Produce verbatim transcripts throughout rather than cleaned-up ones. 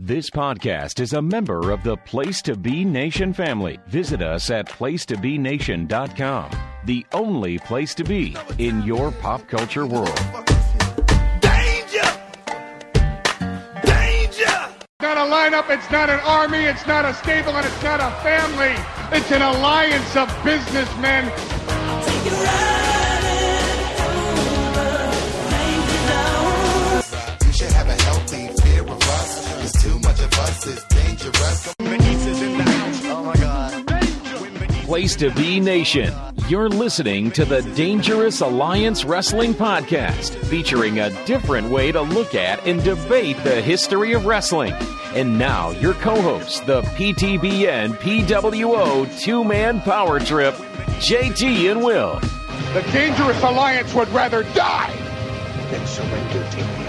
This podcast is a member of the Place to Be Nation family. Visit us at place to be nation dot com, the only place to be in your pop culture world. Danger! Danger! Not a lineup, it's not an army, it's not a stable, and it's not a family. It's an alliance of businessmen. Take it right over, danger zone. You should have a healthy fear of us. There's too much of us, it's dangerous. Oh my God. Place to Be Nation. You're listening to the Dangerous Alliance Wrestling Podcast, featuring a different way to look at and debate the history of wrestling. And now, your co-hosts, the P T B N P W O two-man power trip, J T and Will. The Dangerous Alliance would rather die Then surrender to me.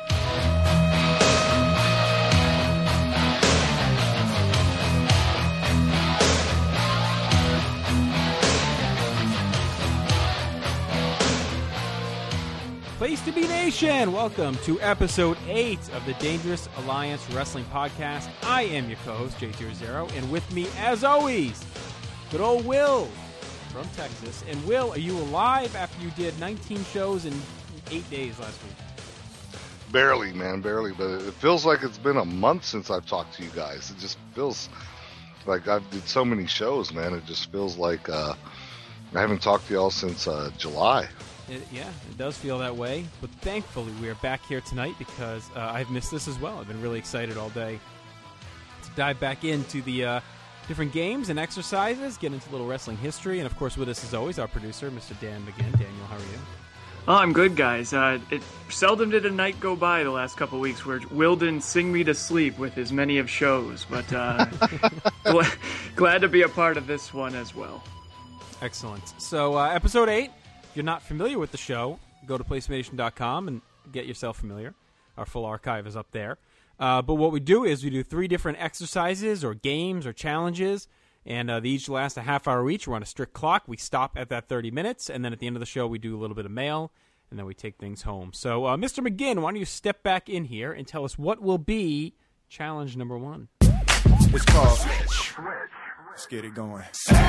Place to Be Nation! Welcome to episode eight of the Dangerous Alliance Wrestling Podcast. I am your co-host, J T Zero, and with me, as always, good old Will from Texas. And Will, are you alive after you did nineteen shows in eight days last week? Barely, man, barely. But it feels like it's been a month since I've talked to you guys. It just feels like I've did so many shows, man. It just feels like uh, I haven't talked to y'all since uh, July. It, yeah, it does feel that way, but thankfully we are back here tonight because uh, I've missed this as well. I've been really excited all day to dive back into the uh, different games and exercises, get into a little wrestling history, and of course with us as always, our producer, Mister Dan McGinn. Daniel, how are you? Oh, I'm good, guys. Uh, it seldom did a night go by the last couple of weeks where Will didn't sing me to sleep with as many of shows, but uh, gl- glad to be a part of this one as well. Excellent. So uh, episode eight. If you're not familiar with the show, go to place to be nation dot com and get yourself familiar. Our full archive is up there. Uh, but what we do is we do three different exercises or games or challenges, and uh, they each last a half hour each. We're on a strict clock. We stop at that thirty minutes, and then at the end of the show, we do a little bit of mail, and then we take things home. So, uh, Mister McGinn, why don't you step back in here and tell us what will be challenge number one? It's called Switch. Let's get it going.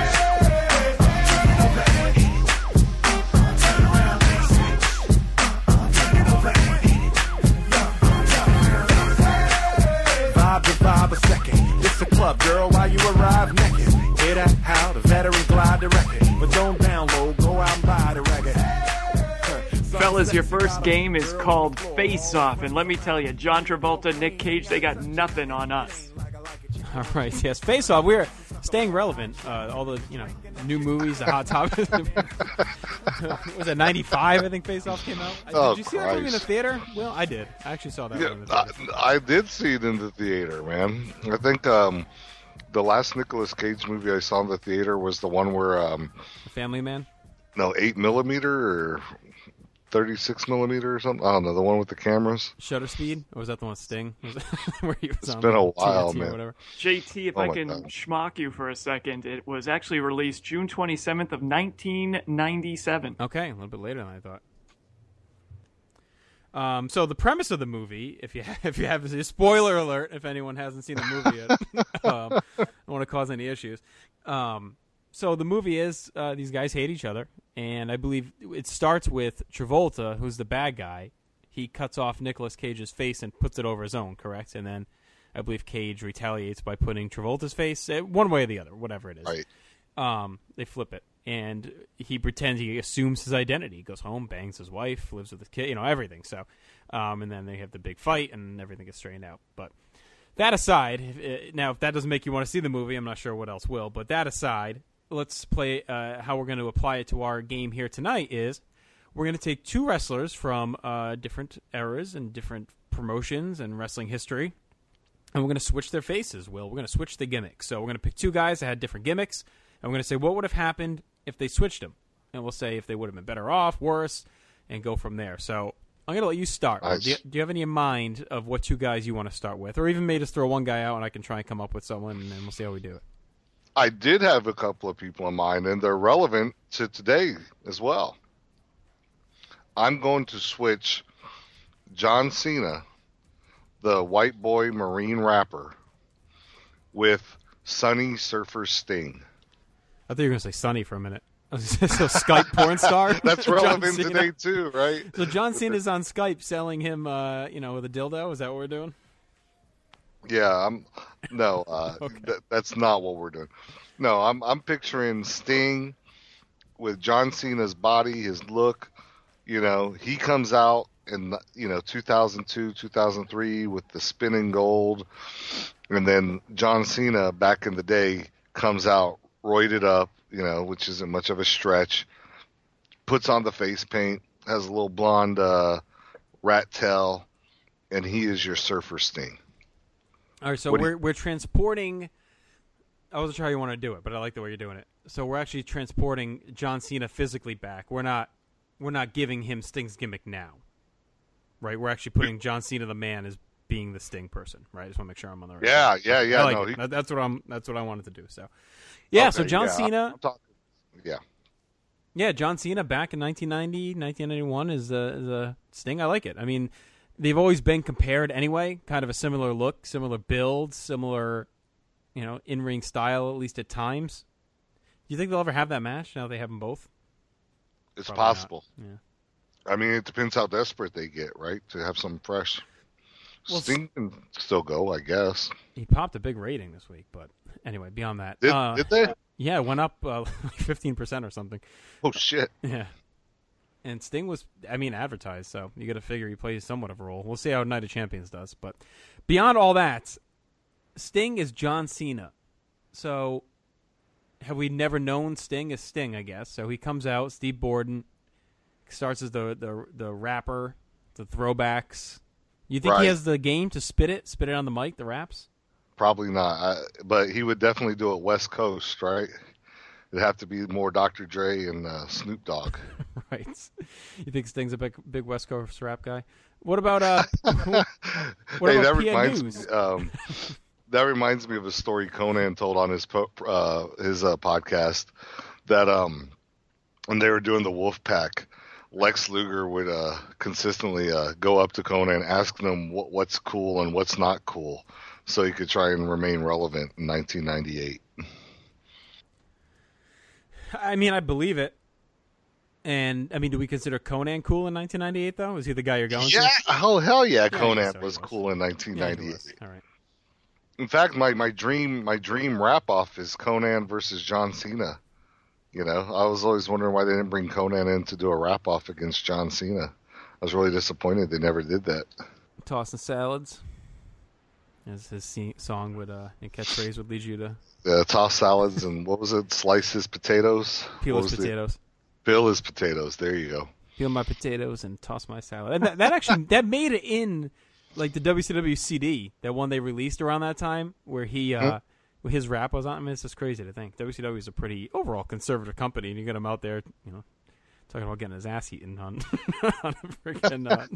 Vibe to vibe a second. It's a club, girl, while you arrive naked. Hear that? How the veterans glide the record. But don't download, go out and buy the record. Fellas, your first game is called Face Off, and let me tell you, John Travolta, Nick Cage, they got nothing on us. All right, yes, Face Off. We're staying relevant. Uh, all the you know new movies, the hot topics. Was it ninety-five? I think Face Off came out. Oh, did you see Christ. that movie in the theater? Well, I did. I actually saw that Yeah, one in the I, theater. I did see it in the theater, man. I think um, the last Nicolas Cage movie I saw in the theater was the one where, um, Family Man. no, eight millimeter or thirty-six millimeter or something. I don't know, the one with the cameras. Shutter Speed, or was that the one with Sting? Was it, where he was It's on been a T N T while, or man. whatever. J T, if Oh I my can God. schmock you for a second, it was actually released June twenty-seventh of nineteen ninety-seven. Okay, a little bit later than I thought. Um, so the premise of the movie, if you have, if you have a spoiler alert, if anyone hasn't seen the movie yet, um, I don't want to cause any issues. Um, so the movie is uh, these guys hate each other, and I believe it starts with Travolta, who's the bad guy. He cuts off Nicolas Cage's face and puts it over his own, correct? And then I believe Cage retaliates by putting Travolta's face, uh, one way or the other, whatever it is. Right. Um, they flip it, and he pretends he assumes his identity. He goes home, bangs his wife, lives with his kid, you know, everything. So, um, and then they have the big fight, and everything gets straightened out. But that aside, if it, now if that doesn't make you want to see the movie, I'm not sure what else will. But that aside, let's play. Uh, how we're going to apply it to our game here tonight is we're going to take two wrestlers from uh, different eras and different promotions and wrestling history, and we're going to switch their faces. Will we're going to switch the gimmicks. So we're going to pick two guys that had different gimmicks. And we're going to say, what would have happened if they switched them? And we'll say if they would have been better off, worse, and go from there. So I'm going to let you start. Nice. Do, you, do you have any in mind of what two guys you want to start with? Or even maybe just throw one guy out and I can try and come up with someone, and then we'll see how we do it. I did have a couple of people in mind, and they're relevant to today as well. I'm going to switch John Cena the white boy Marine rapper with Sunny Surfer Sting. I thought you were going to say Sonny for a minute. so Skype porn star? That's John relevant Cena? today too, right? So John Cena's on Skype selling him, uh, you know, with a dildo? Is that what we're doing? Yeah, I'm. No, uh, Okay. th- that's not what we're doing. No, I'm. I'm picturing Sting with John Cena's body, his look. You know, he comes out in you know two thousand two, two thousand three with the spinning gold, and then John Cena back in the day comes out roided up, you know, which isn't much of a stretch. Puts on the face paint, has a little blonde uh, rat tail, and he is your Surfer Sting. All right, so What do we're you- we're transporting. I wasn't sure how you want to do it, but I like the way you're doing it. So we're actually transporting John Cena physically back. We're not we're not giving him Sting's gimmick now, right? We're actually putting John Cena the man as being the Sting person, right? I just want to make sure I'm on the right. Yeah, track. yeah, yeah. I like no, it. he- That- that's what I'm. That's what I wanted to do. So, yeah. so Okay, John yeah, Cena. I'm talking, yeah. Yeah, John Cena back in nineteen ninety, nineteen ninety-one is a, is a Sting. I like it. I mean, they've always been compared anyway, kind of a similar look, similar build, similar, you know, in-ring style, at least at times. Do you think they'll ever have that match now they have them both? It's Probably not. possible. Yeah. I mean, it depends how desperate they get, right? To have something fresh. Well, Sting can still go, I guess. He popped a big rating this week, but anyway, beyond that. Did, uh, did they? Yeah, it went up uh, like fifteen percent or something. Oh, shit. Yeah. And Sting was, I mean, advertised, so you got to figure he plays somewhat of a role. We'll see how Night of Champions does. But beyond all that, Sting is John Cena. So have we never known Sting as Sting, I guess? So he comes out, Steve Borden, starts as the, the, the rapper, the throwbacks. You think Right. he has the game to spit it, spit it on the mic, the raps? Probably not. I, but he would definitely do it West Coast, right? It'd have to be more Doctor Dre and uh, Snoop Dogg. Right. You think Sting's a big, big West Coast rap guy? What about uh? what hey, about that P N reminds News? me. Um, that reminds me of a story Conan told on his po- uh, his uh, podcast that um, when they were doing the Wolf Pack, Lex Luger would uh, consistently uh, go up to Conan, asking him what, what's cool and what's not cool, so he could try and remain relevant in nineteen ninety-eight. I mean, I believe it. And I mean, do we consider Conan cool in nineteen ninety-eight? Though, is he the guy you're going Yeah, to? oh hell yeah, I Conan guess so, he was was. cool in nineteen Yeah, he ninety-eight. was. All right. In fact, my, my dream my dream wrap off is Conan versus John Cena. You know, I was always wondering why they didn't bring Conan in to do a wrap off against John Cena. I was really disappointed they never did that. Tossing salads, as his se- song would uh, and catchphrase would lead you to Uh, toss salads and what was it? Slice his potatoes. peel What his was the- potatoes. Peel his potatoes. There you go. Peel my potatoes and toss my salad. And that, that actually that made it in like the W C W C D, that one they released around that time, where he uh, where his rap was on. I mean, it's just crazy to think. W C W is a pretty overall conservative company, and you get him out there, you know, talking about getting his ass eaten on on a freaking uh,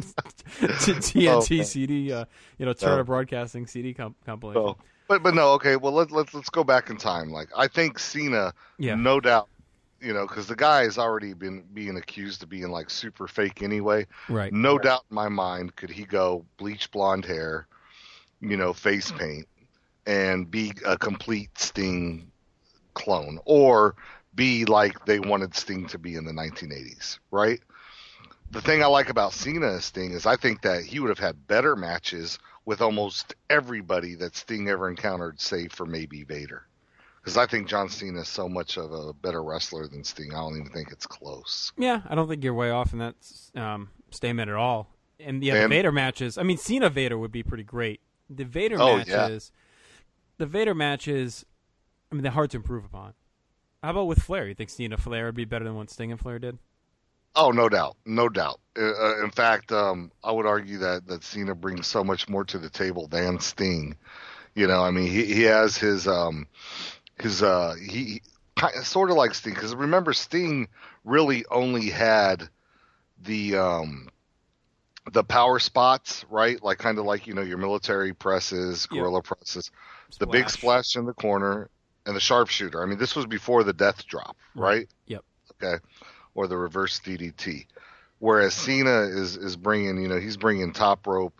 T N T Oh, C D, uh, you know, Turner Oh. Broadcasting C D comp- compilation. So, but but no, okay. Well, let's let's let's go back in time. Like I think Cena, Yeah. no doubt, you know, because the guy has already been being accused of being like super fake anyway. Right. No doubt in my mind, could he go bleach blonde hair, you know, face paint, and be a complete Sting clone, or be like they wanted Sting to be in the nineteen eighties, right? The thing I like about Cena as Sting is I think that he would have had better matches with almost everybody that Sting ever encountered, save for maybe Vader. Because I think John Cena is so much of a better wrestler than Sting. I don't even think it's close. Yeah, I don't think you're way off in that um, statement at all. And yeah, the And- Vader matches. I mean, Cena Vader would be pretty great. The Vader Oh, yeah. matches. The Vader matches. I mean, they're hard to improve upon. How about with Flair? You think Cena Flair would be better than what Sting and Flair did? Oh, no doubt, no doubt. Uh, uh, in fact, um, I would argue that, that Cena brings so much more to the table than Sting. You know, I mean, he he has his um his uh he, he sort of like Sting, because remember Sting really only had the um the power spots, right? Like kind of like, you know, your military presses, Yeah. gorilla presses, the big Splash. splash in the corner, and the sharpshooter. I mean, this was before the death drop, right? Yep. Okay, or the reverse D D T. Whereas Cena is is bringing, you know, he's bringing top rope,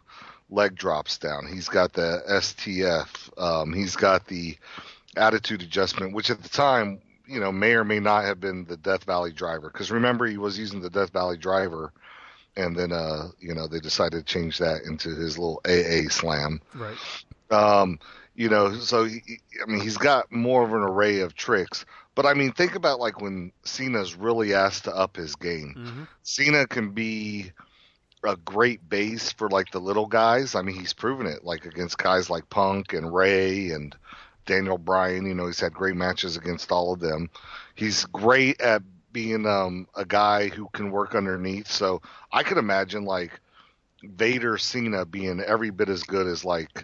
leg drops down. He's got the S T F. Um, he's got the attitude adjustment, which at the time, you know, may or may not have been the Death Valley driver. Because remember, he was using the Death Valley driver, and then, uh, you know, they decided to change that into his little A A slam. Right. Um, you know, so, he, I mean, he's got more of an array of tricks. But, I mean, think about, like, when Cena's really asked to up his game. Mm-hmm. Cena can be a great base for, like, the little guys. I mean, he's proven it, like, against guys like Punk and Ray and Daniel Bryan. You know, he's had great matches against all of them. He's great at being um, a guy who can work underneath. So I could imagine, like, Vader Cena being every bit as good as, like,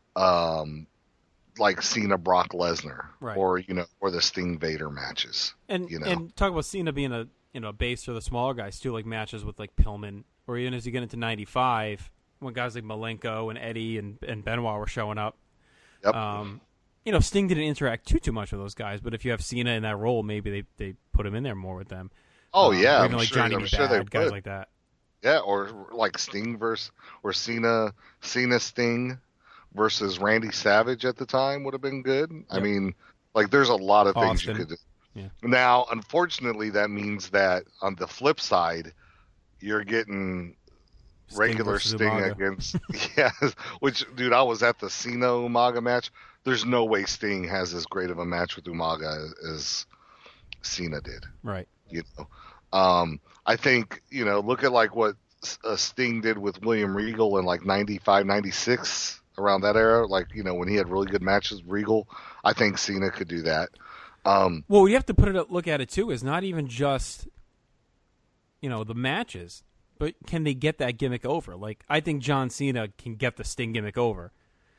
um, like Cena Brock Lesnar, right. or you know, or the Sting Vader matches. And you know, and talk about Cena being a you know a base for the smaller guys too, like matches with like Pillman, or even as you get into ninety-five when guys like Malenko and Eddie and and Benoit were showing up. Yep. Um, you know, Sting didn't interact too too much with those guys, but if you have Cena in that role, maybe they they put him in there more with them. Oh um, yeah, or even I'm like sure, Johnny I'm B. sure they Bad, guys would. like that. Yeah, or like Sting versus or Cena Cena Sting versus Randy Savage at the time would have been good. Yep. I mean, like there's a lot of things Austin. you could do. Yeah. Now, unfortunately, that means that on the flip side, you're getting Sting regular versus Sting Umaga. against yeah, which dude, I was at the Cena Umaga match. There's no way Sting has as great of a match with Umaga as Cena did. Right. You know, um, I think you know, look at like what uh, Sting did with William Regal in like ninety-five, ninety-six, around that era. Like you know, when he had really good matches with Regal, I think Cena could do that. Um, Well, you have to put it look at it too. Is not even just you know the matches, but can they get that gimmick over? Like I think John Cena can get the Sting gimmick over.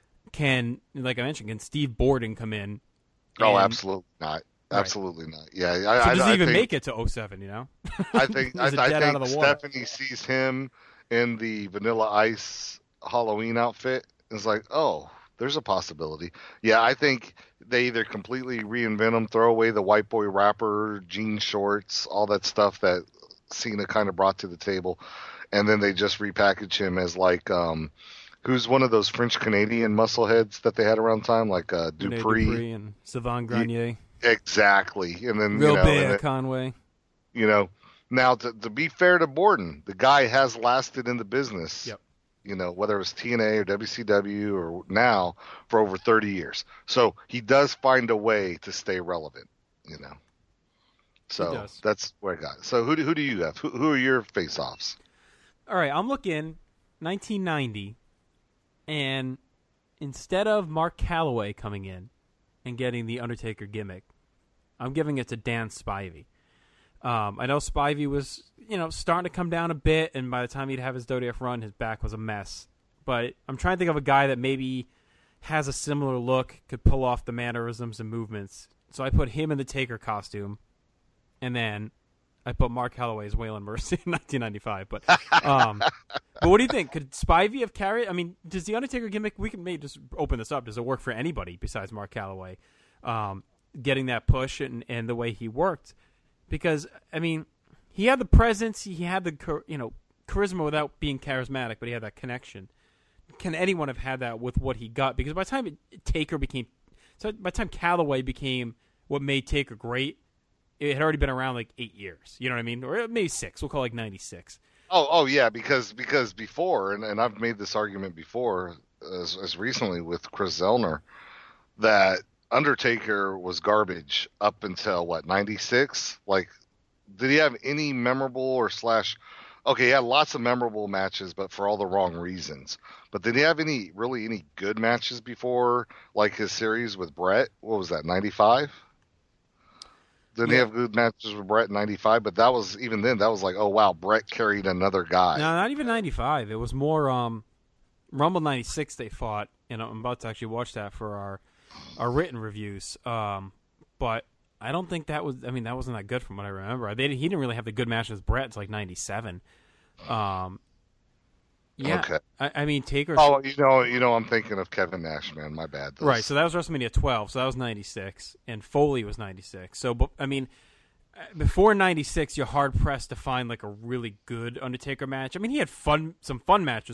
Can like I mentioned, can Steve Borden come in? oh, and- absolutely not. Right. Absolutely not. Yeah, I, So I, does I he even think, make it to oh seven? You know, I think I, He's a I dead out think of the water. Stephanie sees him in the Vanilla Ice Halloween outfit and is like, oh, there's a possibility. Yeah, I think they either completely reinvent him, throw away the white boy rapper, jean shorts, all that stuff that Cena kind of brought to the table, and then they just repackage him as like, um, who's one of those French Canadian muscleheads that they had around time, like uh, Rene Dupree. Dupree and Savon Grenier, Exactly, and then Real you know, Bear and it- Conway. you know, now to, to be fair to Borden, the guy has lasted in the business. Yep. You know, whether it was T N A or W C W or now for over thirty years. So he does find a way to stay relevant, you know. So does. that's where I got it. So who do, who do you have? Who, who are your face-offs? All right, I'm looking nineteen ninety, and instead of Mark Calloway coming in and getting the Undertaker gimmick, I'm giving it to Dan Spivey. Um, I know Spivey was, you know, starting to come down a bit, and by the time he'd have his W W F run, his back was a mess. But I'm trying to think of a guy that maybe has a similar look, could pull off the mannerisms and movements. So I put him in the Taker costume, and then I put Mark Calloway's Waylon Mercy in nineteen ninety-five. But um, but what do you think? Could Spivey have carried? I mean, does the Undertaker gimmick? We can maybe just open this up. Does it work for anybody besides Mark Calloway? Um, getting that push and, and the way he worked, because I mean, he had the presence, he had the char- you know charisma without being charismatic, but he had that connection. Can anyone have had that with what he got? Because by the time it, Taker became, so by the time Calloway became what made Taker great, it had already been around like eight years. You know what I mean? Or maybe six. We'll call it like ninety-six. Oh, oh yeah, because because before, and, and I've made this argument before, as, as recently with Chris Zellner, that Undertaker was garbage up until what ninety-six. Like, did he have any memorable or slash? Okay, he had lots of memorable matches, but for all the wrong reasons. But did he have any really any good matches before, like his series with Brett? What was that, ninety-five? Didn't he Yeah. have good matches with Brett in ninety-five? But that was, even then, that was like, oh, wow, Brett carried another guy. No, not even ninety-five. It was more um, Rumble ninety-six they fought, and I'm about to actually watch that for our our written reviews. Um, but I don't think that was. I mean, that wasn't that good from what I remember. They, he didn't really have the good matches with Brett until like ninety-seven. Um, yeah, Okay. I, I mean Taker. Oh, you know, you know, I'm thinking of Kevin Nash, man. My bad. Those- Right, so that was WrestleMania twelve, so that was ninety-six, and Foley was ninety-six. So, but, I mean, uh, before ninety-six, you're hard-pressed to find, like, a really good Undertaker match. I mean, he had fun, some fun matches, like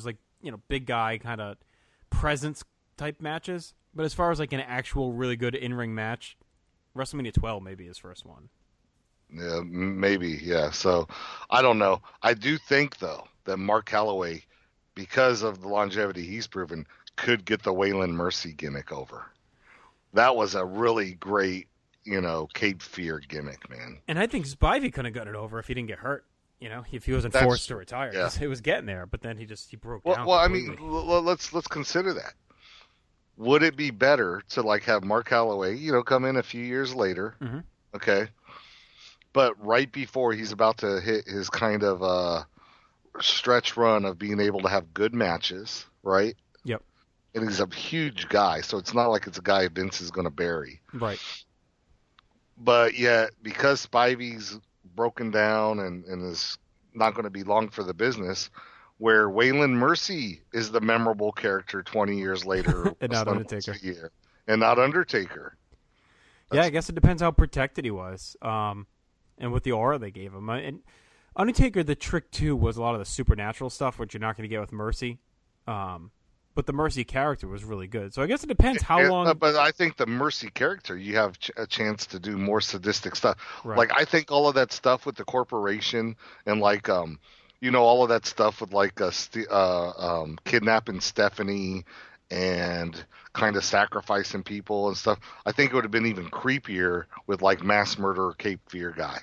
you know, big guy kind of presence type matches. But as far as like an actual really good in ring match, WrestleMania twelve maybe his first one. Yeah, m- maybe. Yeah. So I don't know. I do think though that Mark Calloway, because of the longevity he's proven, could get the Waylon Mercy gimmick over. That was a really great, you know, Cape Fear gimmick, man. And I think Spivey couldn't have got it over if he didn't get hurt. You know, if he wasn't That's- forced to retire, yeah. 'cause it was getting there. But then he just he broke Well, down. well, I mean, completely. l- l- let's let's consider that. Would it be better to like have Mark Calloway, you know, come in a few years later, Mhm. okay, but right before he's about to hit his kind of uh, stretch run of being able to have good matches, right? Yep. And he's a huge guy, so it's not like it's a guy Vince is going to bury. Right. But yet, because Spivey's broken down and, and is not going to be long for the business, where Waylon Mercy is the memorable character twenty years later, And not once Undertaker. a year, and not Undertaker. Yeah, I guess it depends how protected he was, um, and what the aura they gave him. Uh, And Undertaker, the trick too was a lot of the supernatural stuff, which you're not going to get with Mercy. Um, but the Mercy character was really good. So I guess it depends how And- long. uh, but I think the Mercy character, you have ch- a chance to do more sadistic stuff. Right. Like I think all of that stuff with the corporation and like um, you know, all of that stuff with like uh, st- uh um, kidnapping Stephanie and kind of sacrificing people and stuff. I think it would have been even creepier with like mass murderer Cape Fear guy.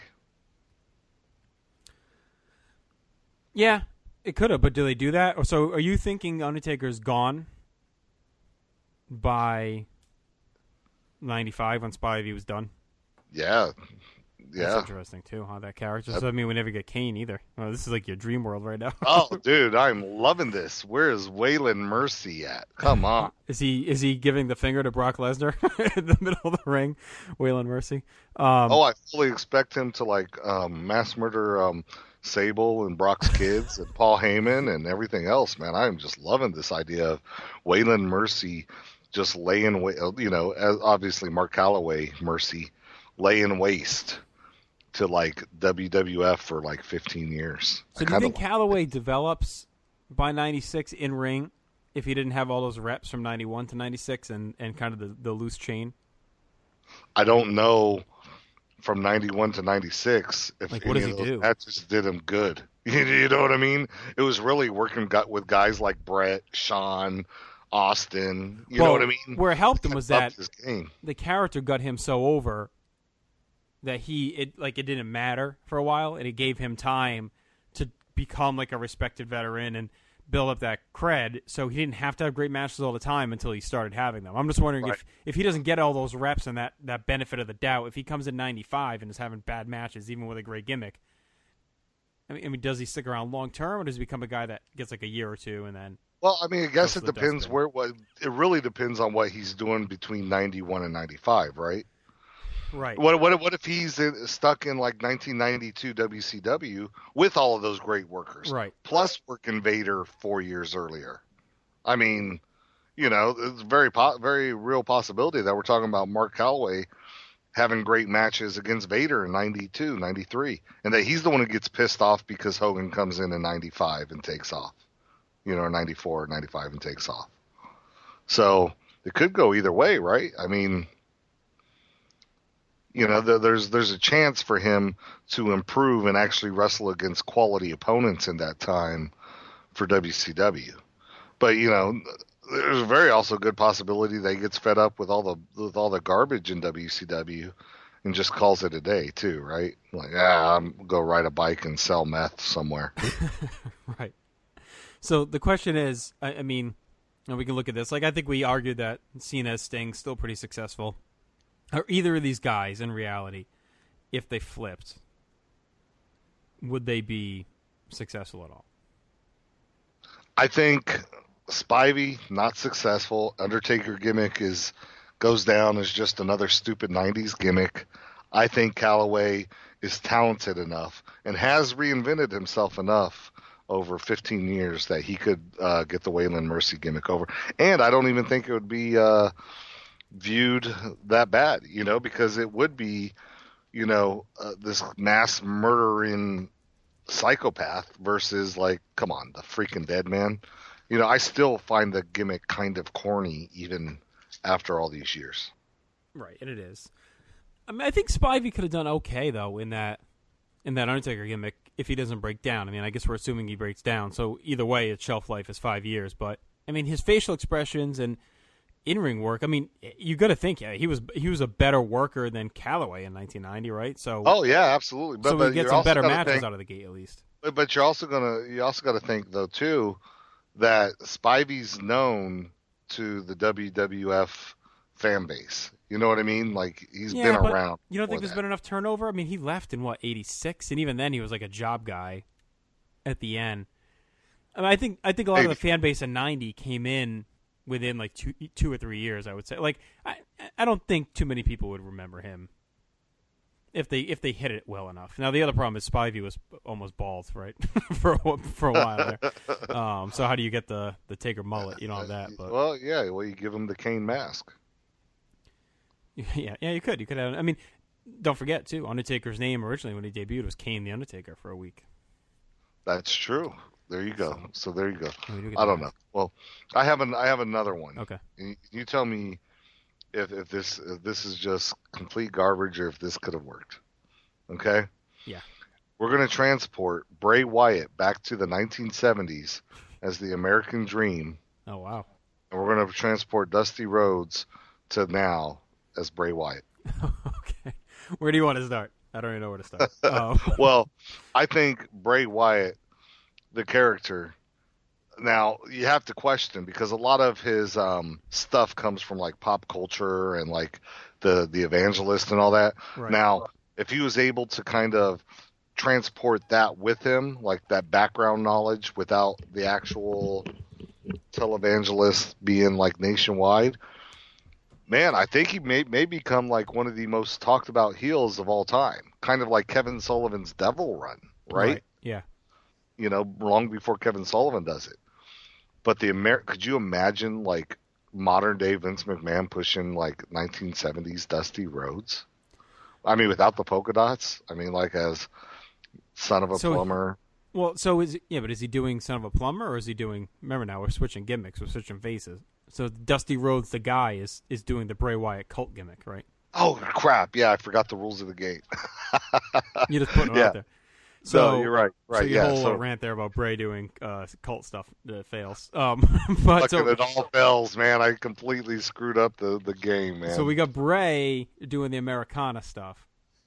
Yeah, it could have, but do they do that? Or so are you thinking Undertaker's gone by ninety-five when Spivey was done? Yeah, That's yeah. interesting too, huh? That character. So I mean, we never get Kane either. Oh, this is like your dream world right now. Oh, dude, I'm loving this. Where is Waylon Mercy at? Come on. Is he is he giving the finger to Brock Lesnar in the middle of the ring? Waylon Mercy. Um, Oh, I fully expect him to like um, mass murder um, Sable and Brock's kids and Paul Heyman and everything else, man. I'm just loving this idea of Waylon Mercy just laying, wa- you know, as obviously Mark Calloway Mercy laying waste to like W W F for like fifteen years. so I do you kinda think Calloway develops by ninety-six in ring if he didn't have all those reps from ninety-one to ninety-six and, and kind of the, the loose chain? I don't know from ninety-one to ninety-six if Like, what any does of he those do? matches did him good. You know what I mean? It was really working gut with guys like Brett, Sean, Austin. You know Well, what I mean? where it helped him was Upped that his game. the character got him so over that he it like it didn't matter for a while, and it gave him time to become like a respected veteran and build up that cred. So he didn't have to have great matches all the time until he started having them. I'm just wondering Right. if if he doesn't get all those reps and that that benefit of the doubt, if he comes in ninety-five and is having bad matches, even with a great gimmick. I mean, I mean, does he stick around long term, or does he become a guy that gets like a year or two and then? Well, I mean, I guess Goes it to the depends dustbin. where what it really depends on what he's doing between ninety-one and ninety-five, right? Right. What what what if he's in, stuck in like nineteen ninety-two W C W with all of those great workers, Right. plus working Vader four years earlier? I mean, you know, it's a very po- very real possibility that we're talking about Mark Calloway having great matches against Vader in ninety-two, ninety-three, and that he's the one who gets pissed off because Hogan comes in in ninety-five and takes off, you know, or ninety-four, ninety-five and takes off. So it could go either way, right? I mean, you know, there, there's there's a chance for him to improve and actually wrestle against quality opponents in that time for W C W. But you know, there's a very also good possibility that he gets fed up with all the with all the garbage in W C W and just calls it a day too, right? Like, ah, I'm go ride a bike and sell meth somewhere. Right. So the question is, I, I mean, and we can look at this. Like, I think we argued that Cena, Sting, still pretty successful. Are either of these guys, in reality, if they flipped, would they be successful at all? I think Spivey not successful. Undertaker gimmick is goes down as just another stupid nineties gimmick. I think Calloway is talented enough and has reinvented himself enough over fifteen years that he could uh, get the Waylon Mercy gimmick over. And I don't even think it would be uh, viewed that bad, you know, because it would be, you know, uh, this mass murdering psychopath versus like, come on, the freaking dead man. you know, I still find the gimmick kind of corny even after all these years. Right, and it is. I mean, I think Spivey could have done okay though in that in that Undertaker gimmick if he doesn't break down. I mean, I guess we're assuming he breaks down, so either way, its shelf life is five years. But I mean, his facial expressions and in-ring work. I mean, you got to think, yeah, he was he was a better worker than Calloway in nineteen ninety, right? So, oh yeah, absolutely. But, so but we get you're some also better gotta matches think- out of the gate at least. But, but you're also gonna you also got to think though too that Spivey's known to the W W F fan base. You know what I mean? Like he's Yeah, been but around. You don't think for there's that. been enough turnover? I mean, he left in what eighty-six, and even then he was like a job guy at the end. I mean, I think I think a lot Maybe. of the fan base in ninety came in within like two two or three years. I would say. Like I I don't think too many people would remember him if they if they hit it well enough. Now the other problem is Spivey was almost bald, right, for a, for a while there. Um, so how do you get the the Taker mullet? You don't have that, but Well, yeah. Well, you give him the Kane mask. yeah, yeah, you could you could have. I mean, don't forget too, Undertaker's name originally when he debuted was Kane the Undertaker for a week. That's true. There you go. So there you go. we do get I the don't know. Well, I have an I have another one. Okay. You, you tell me if if this if this is just complete garbage or if this could have worked. Okay. Yeah. We're gonna transport Bray Wyatt back to the nineteen seventies as the American Dream, Oh wow. and we're gonna transport Dusty Rhodes to now as Bray Wyatt. Okay. Where do you want to start? I don't even know where to start. Um, Well, I think Bray Wyatt, the character. Now you have to question because a lot of his um, stuff comes from like pop culture and like the the evangelist and all that. Right. Now, if he was able to kind of transport that with him, like that background knowledge, without the actual televangelist being like nationwide, man, I think he may may become like one of the most talked about heels of all time. Kind of like Kevin Sullivan's Devil Run, right? Yeah. You know, long before Kevin Sullivan does it. But the Amer- could you imagine like modern day Vince McMahon pushing like nineteen seventies Dusty Rhodes? I mean, without the polka dots. I mean, like as son of a So- plumber. Well, so is yeah, but is he doing Son of a Plumber or is he doing? Remember now we're switching gimmicks, we're switching faces. So Dusty Rhodes, the guy, is is doing the Bray Wyatt cult gimmick, right? Oh crap! Yeah, I forgot the rules of the game. You just put it Yeah. out there. So So you're right. Right. So your yeah. whole So uh, rant there about Bray doing uh, cult stuff that fails. Um, but fucking so, it all fails, man. I completely screwed up the, the game, man. so we got Bray doing the Americana stuff,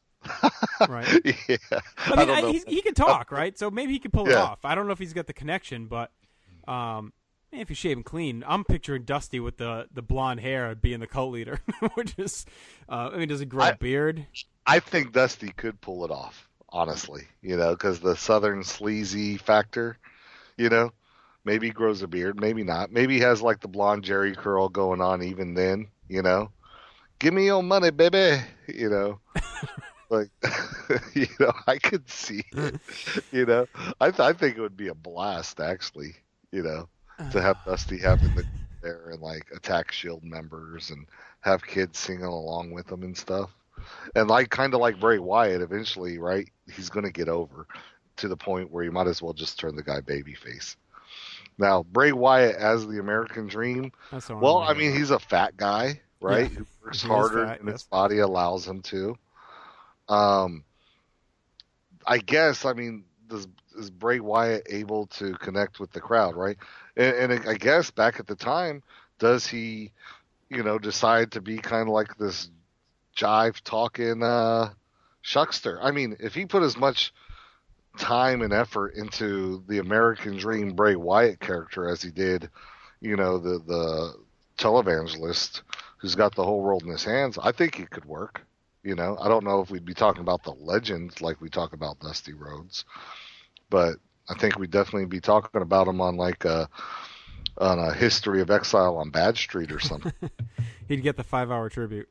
right? yeah. I mean, don't I know. he's, he can talk, right? So maybe he can pull it Yeah. off. I don't know if he's got the connection, but um, man, if you shave him clean, I'm picturing Dusty with the, the blonde hair being the cult leader, which is, uh, I mean, does he grow a I- beard? I think Dusty could pull it off, honestly, you know, because the southern sleazy factor, you know, maybe he grows a beard, maybe not. Maybe he has like the blonde Jerry curl going on even then, you know. Give me your money, baby, you know. like, you know, I could see it, you know. I, th- I think it would be a blast, actually, you know, to have Dusty having the there and like attack Shield members and have kids singing along with them and stuff. And like kind of like Bray Wyatt, eventually, right? He's going to get over to the point where you might as well just turn the guy babyface. Now, Bray Wyatt as the American Dream. That's what I'm Well, I wondering. mean, he's a fat guy, right? Yeah. Who works He is harder fat, than yes. his body allows him to. Um, I guess. I mean, does is Bray Wyatt able to connect with the crowd, right? And, and I guess back at the time, does he, you know, decide to be kind of like this jive talking uh, shuckster? I mean, if he put as much time and effort into the American Dream Bray Wyatt character as he did, you know, the the televangelist who's got the whole world in his hands, I think it could work. You know, I don't know if we'd be talking about the legend like we talk about Dusty Rhodes, but I think we'd definitely be talking about him on like a on a History of Exile on Bad Street or something. He'd get the five hour tribute.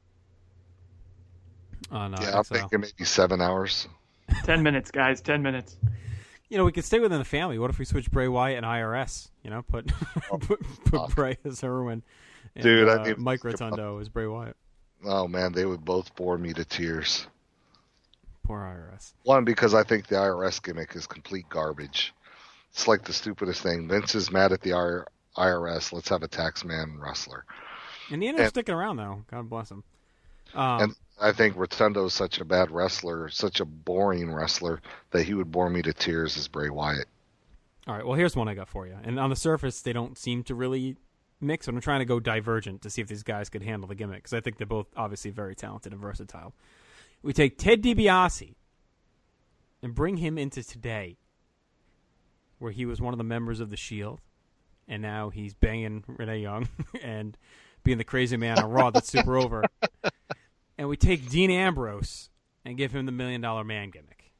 On, uh, yeah, I'm X L. thinking maybe seven hours. Ten minutes, guys. Ten minutes. You know, we could stay within the family. What if we switch Bray Wyatt and I R S? You know, put put, put Bray as Irwin, and, Dude, I uh, mean- Mike Rotundo as Bray Wyatt. Oh man, they would both bore me to tears. Poor I R S. One, because I think the I R S gimmick is complete garbage. It's like the stupidest thing. Vince is mad at the I R S. Let's have a tax man wrestler. And he ended up And- sticking around, though. God bless him. Um, And I think Rotundo is such a bad wrestler, such a boring wrestler, that he would bore me to tears as Bray Wyatt. all right, well, here's one I got for you. And on the surface, they don't seem to really mix. I'm trying to go divergent to see if these guys could handle the gimmick, because I think they're both obviously very talented and versatile. We take Ted DiBiase and bring him into today, where he was one of the members of the Shield, and now he's banging Renee Young and being the crazy man on Raw that's super over. And we take Dean Ambrose and give him the Million Dollar Man gimmick.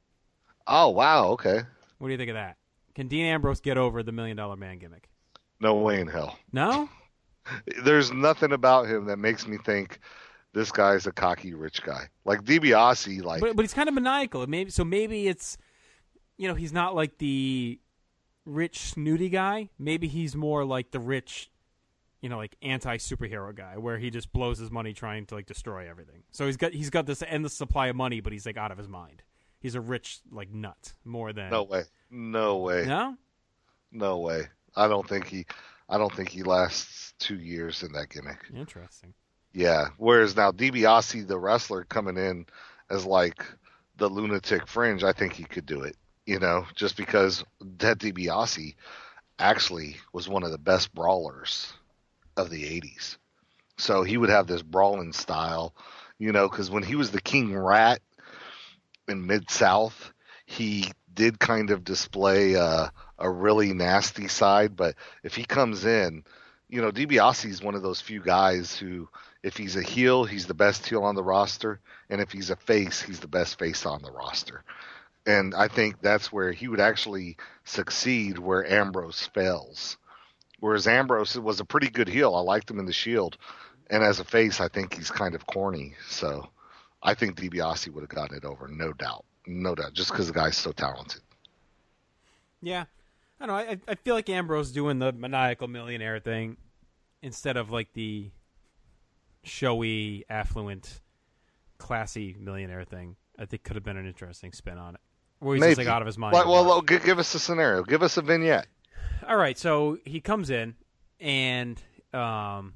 Oh, wow, okay. What do you think of that? Can Dean Ambrose get over the Million Dollar Man gimmick? No way in hell. No? There's nothing about him that makes me think this guy's a cocky rich guy. Like DiBiase, like But, but he's kind of maniacal. Maybe so. Maybe it's, you know, he's not like the rich snooty guy. Maybe he's more like the rich, you know, like anti superhero guy, where he just blows his money trying to like destroy everything. So he's got he's got this endless supply of money, but he's like out of his mind. He's a rich like nut more than no way, no way, no. no way. I don't think he, I don't think he lasts two years in that gimmick. Interesting. Yeah. Whereas now DiBiase, the wrestler, coming in as like the lunatic fringe, I think he could do it. You know, just because Ted DiBiase actually was one of the best brawlers of the eighties. So he would have this brawling style, you know, because when he was the King Rat in Mid-South, he did kind of display uh, a really nasty side. But if he comes in, you know, DiBiase is one of those few guys who, if he's a heel, he's the best heel on the roster. And if he's a face, he's the best face on the roster. And I think that's where he would actually succeed where Ambrose fails. Whereas Ambrose was a pretty good heel. I liked him in the Shield. And as a face, I think he's kind of corny. So I think DiBiase would have gotten it over, no doubt. No doubt, just because the guy's so talented. Yeah, I don't know. I I feel like Ambrose doing the maniacal millionaire thing instead of like the showy, affluent, classy millionaire thing. I think could have been an interesting spin on it. Where he's just like out of his mind. Well, well, well, g- give us a scenario. Give us a vignette. All right, so he comes in and um,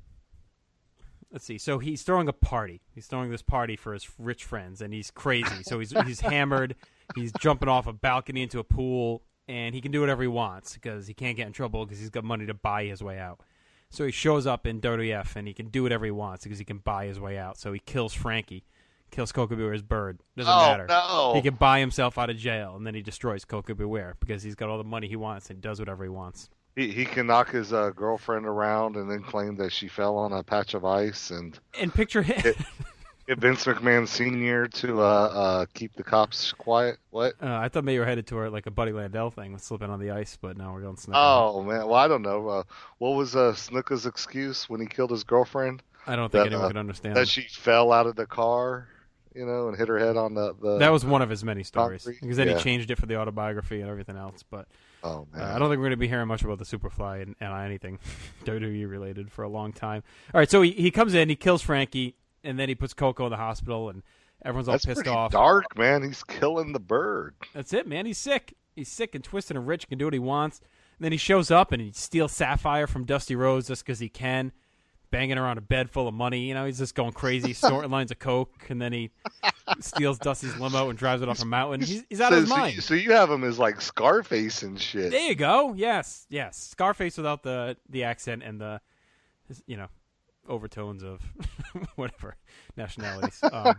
let's see. So he's throwing a party. He's throwing this party for his rich friends, and he's crazy. So he's he's hammered. He's jumping off a balcony into a pool, and he can do whatever he wants because he can't get in trouble because he's got money to buy his way out. So he shows up in W W F, and he can do whatever he wants because he can buy his way out. So he kills Frankie, kills Coco Beware's bird. Doesn't Oh, matter. no. He can buy himself out of jail, and then he destroys Coco Beware because he's got all the money he wants and does whatever he wants. He he can knock his uh, girlfriend around and then claim that she fell on a patch of ice and And picture him. get, get Vince McMahon Senior to uh, uh, keep the cops quiet. What? Uh, I thought maybe you were headed toward like a Buddy Landell thing with slipping on the ice, but no, we're going Snuka. Oh, man. Well, I don't know. Uh, what was uh, Snuka's excuse when he killed his girlfriend? I don't think that, anyone uh, could understand. That she fell out of the car, you know, and hit her head on the... the That was one of his many stories. concrete? Because then Yeah. he changed it for the autobiography and everything else. But Oh, uh, man. I don't think we're going to be hearing much about the Superfly and, and anything W W E related for a long time. All right, so he, he comes in, he kills Frankie, and then he puts Coco in the hospital, and everyone's all That's pissed pretty off. dark, man. He's killing the bird. That's it, man. He's sick. He's sick and twisted and rich, can do what he wants. And then he shows up and he steals Sapphire from Dusty Rhodes just because he can, banging her on a bed full of money. You know, he's just going crazy, snorting lines of coke, and then he steals Dusty's limo and drives it off a mountain. He's, he's out so, of his so mind. you- So you have him as like Scarface and shit. There you go. Yes, yes. Scarface without the the accent and the, you know, overtones of whatever nationalities. Um,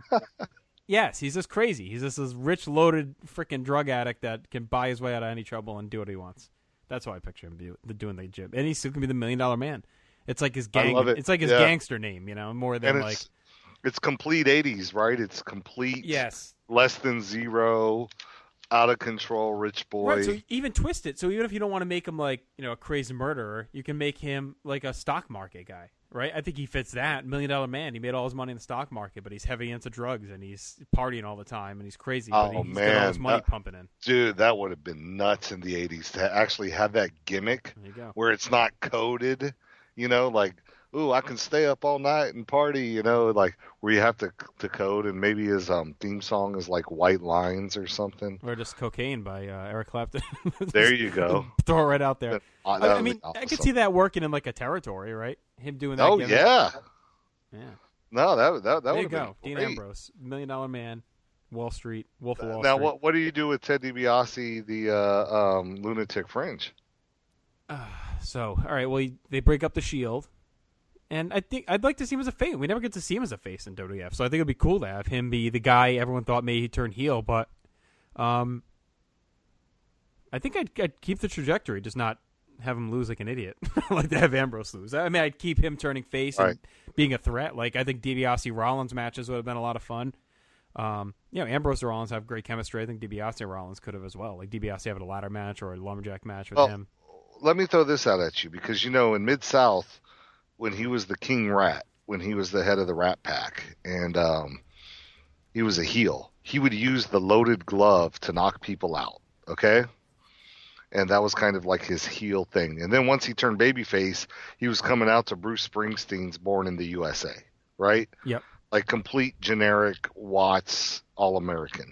yes, he's just crazy. He's just this rich, loaded, freaking drug addict that can buy his way out of any trouble and do what he wants. That's how I picture him do, doing the gym. And he's still gonna be the Million Dollar Man. It's like his gang. love it. It's like his Yeah. gangster name, you know, more than and like. it's it's complete eighties, right? It's complete. Yes. Less than zero, out of control, rich boy. Right, so even twist it. So even if you don't want to make him like, you know, a crazy murderer, you can make him like a stock market guy, right? I think he fits that. Million Dollar Man. He made all his money in the stock market, but he's heavy into drugs and he's partying all the time and he's crazy, but Oh, he's got all his man. money That- pumping in. Dude, that would have been nuts in the eighties to actually have that gimmick There you go. where it's not coded, you know, like ooh, I can stay up all night and party, you know, like where you have to to code, and maybe his um theme song is like White Lines or something. Or just Cocaine by uh, Eric Clapton. There you go. Throw it right out there. Uh, I, that I would be mean, I could awesome. see that working in like a territory, right? Him doing that. Oh gimmick. yeah, Yeah. no, that that that There you would go. be Dean great. Ambrose, Million Dollar Man, Wall Street, Wolf of Wall Now, Street. what what do you do with Ted DiBiase, the uh, um, Lunatic Fringe? So, all right, well, he, they break up the Shield, and I think I'd like to see him as a face. We never get to see him as a face in W W F, so I think it'd be cool to have him be the guy everyone thought maybe he'd turn heel, but um, I think I'd, I'd keep the trajectory, just not have him lose like an idiot, like to have Ambrose lose. I mean, I'd keep him turning face and Right. being a threat. Like I think DiBiase Rollins matches would have been a lot of fun. Um, you know, Ambrose and Rollins have great chemistry. I think DiBiase and Rollins could have as well. Like DiBiase having a ladder match or a lumberjack match with Well, him. Let me throw this out at you, because you know in Mid South, when he was the King Rat, when he was the head of the Rat Pack, and um, he was a heel, he would use the loaded glove to knock people out. Okay. And that was kind of like his heel thing. And then once he turned babyface, he was coming out to Bruce Springsteen's Born in the U S A, right? Yep. Like complete generic Watts All-American.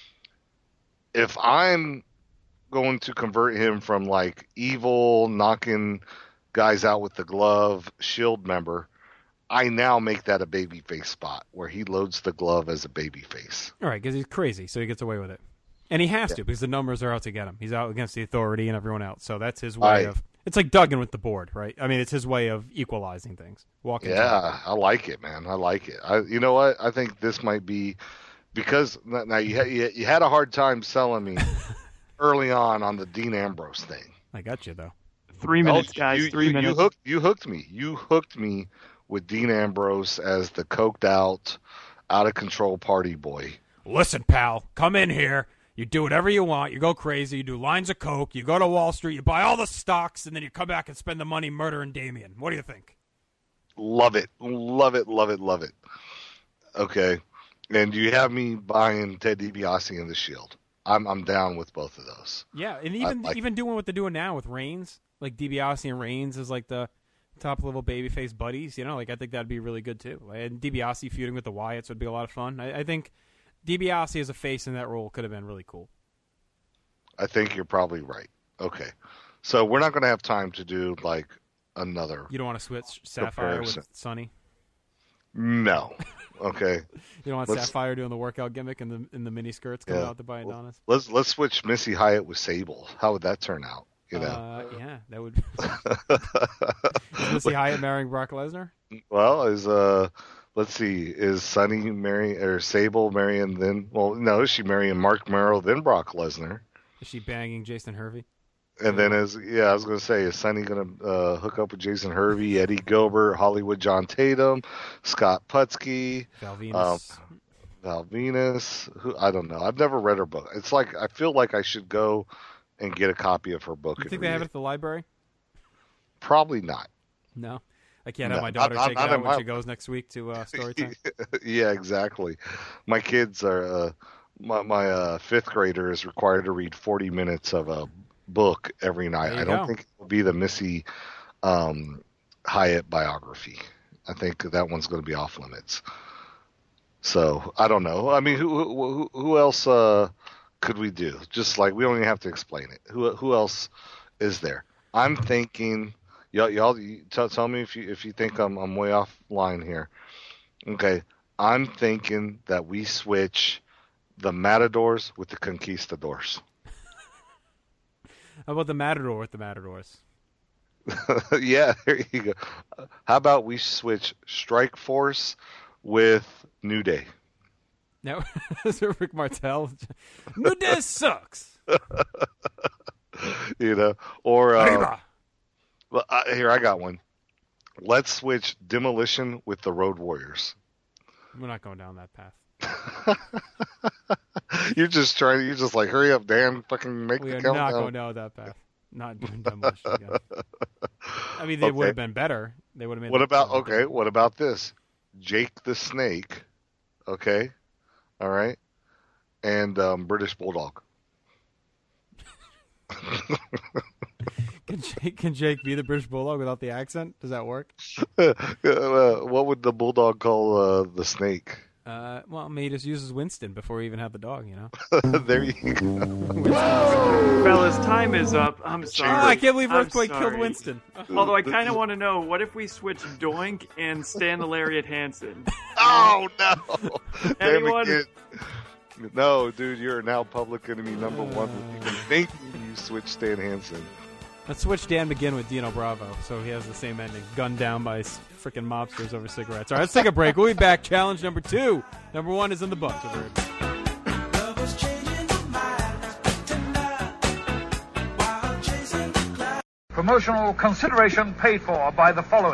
If I'm going to convert him from like evil, knocking guys out with the glove, Shield member, I now make that a babyface spot where he loads the glove as a babyface. All right, because he's crazy, so he gets away with it. And he has to, because the numbers are out to get him. He's out against the Authority and everyone else, so that's his way Right. of... It's like Duggan with the board, right? I mean, it's his way of equalizing things. Walking Yeah, I like it, man. I like it. I, you know what? I think this might be because now you had, you you had a hard time selling me early on on the Dean Ambrose thing. I got you, though. Three minutes, Oh, guys. you, Three you, minutes. You hooked, you hooked me. You hooked me with Dean Ambrose as the coked out, out of control party boy. Listen, pal, come in here. You do whatever you want. You go crazy. You do lines of coke. You go to Wall Street. You buy all the stocks, and then you come back and spend the money murdering Damien. What do you think? Love it, love it, love it, love it. Okay, and you have me buying Ted DiBiase and the Shield. I'm I'm down with both of those. Yeah, and even like- even doing what they're doing now with Reigns, like DiBiase and Reigns is like the top level babyface buddies. You know, like I think that'd be really good too. And DiBiase feuding with the Wyatts would be a lot of fun. I, I think DiBiase as a face in that role could have been really cool. I think you're probably right. Okay, so we're not going to have time to do like another. You don't want to switch Sapphire Comparison. with Sonny. No. Okay. You don't want Let's- Sapphire doing the workout gimmick and the in the mini skirts coming Yeah. out to buy Adonis. Let's let's switch Missy Hyatt with Sable. How would that turn out? You know. Uh, yeah, that would. Is Missy Hyatt marrying Brock Lesnar? Well, is uh, let's see, is Sonny marrying or Sable marrying then? Well, no, is she marrying Mark Merrow then Brock Lesnar? Is she banging Jason Hervey? And then is yeah, I was gonna say, is Sonny gonna uh, hook up with Jason Hervey, Eddie Gilbert, Hollywood John Tatum, Scott Putski, Val Venus. Val Venus? Who I don't know. I've never read her book. It's like I feel like I should go and get a copy of her book. you and think they read have it at the library? Probably not. No. I can't No, have my daughter not- check not it out in when my- she goes next week to uh, story time. Yeah, exactly. My kids are uh, my my uh, fifth grader is required to read forty minutes of a book every night. There you I don't go. think it will be the Missy um, Hyatt biography. I think that one's going to be off limits. So I don't know. I mean, who who, who else uh, could we do? Just like we don't even have to explain it. Who who else is there? I'm thinking. Y'all, y'all you tell, tell me if you if you think I'm I'm way off line here. Okay, I'm thinking that we switch the Matadors with the Conquistadors. How about the Matador with the Matadors? Yeah, there you go. How about we switch Strike Force with New Day? No, is it Rick Martel? New Day sucks. You know, or uh, Arriba. well, uh, here I got one. Let's switch Demolition with the Road Warriors. We're not going down that path. You're just trying. You're just like, hurry up, Dan. Fucking make We the are countdown. not going down that path. Not doing demolition again. I mean, they would Okay. have been better. They would have made. What the- about okay? What about this? Jake the Snake, okay, all right, and um, British Bulldog. Can Jake, can Jake be the British Bulldog without the accent? Does that work? uh, what would the bulldog call uh, the snake? Uh, well, maybe he just uses Winston before we even have the dog, you know? There you go. Fellas, time is up. I'm sorry. Oh, I can't believe I'm Earthquake killed sorry. Winston. Although I kind of want to know, what if we switch Doink and Stan the Lariat Hansen? Oh, no. Damn Anyone- it, kid. No, dude, you're now public enemy number one. You can think you switch Stan Hansen. Let's switch Dan McGinn with Dino Bravo, so he has the same ending. Gunned down by freaking mobsters over cigarettes. All right, let's take a break. We'll be back. Challenge number two. Number one is in the books. We'll be right back. Love was changing my mind tonight while chasing the cloud. Promotional consideration paid for by the following.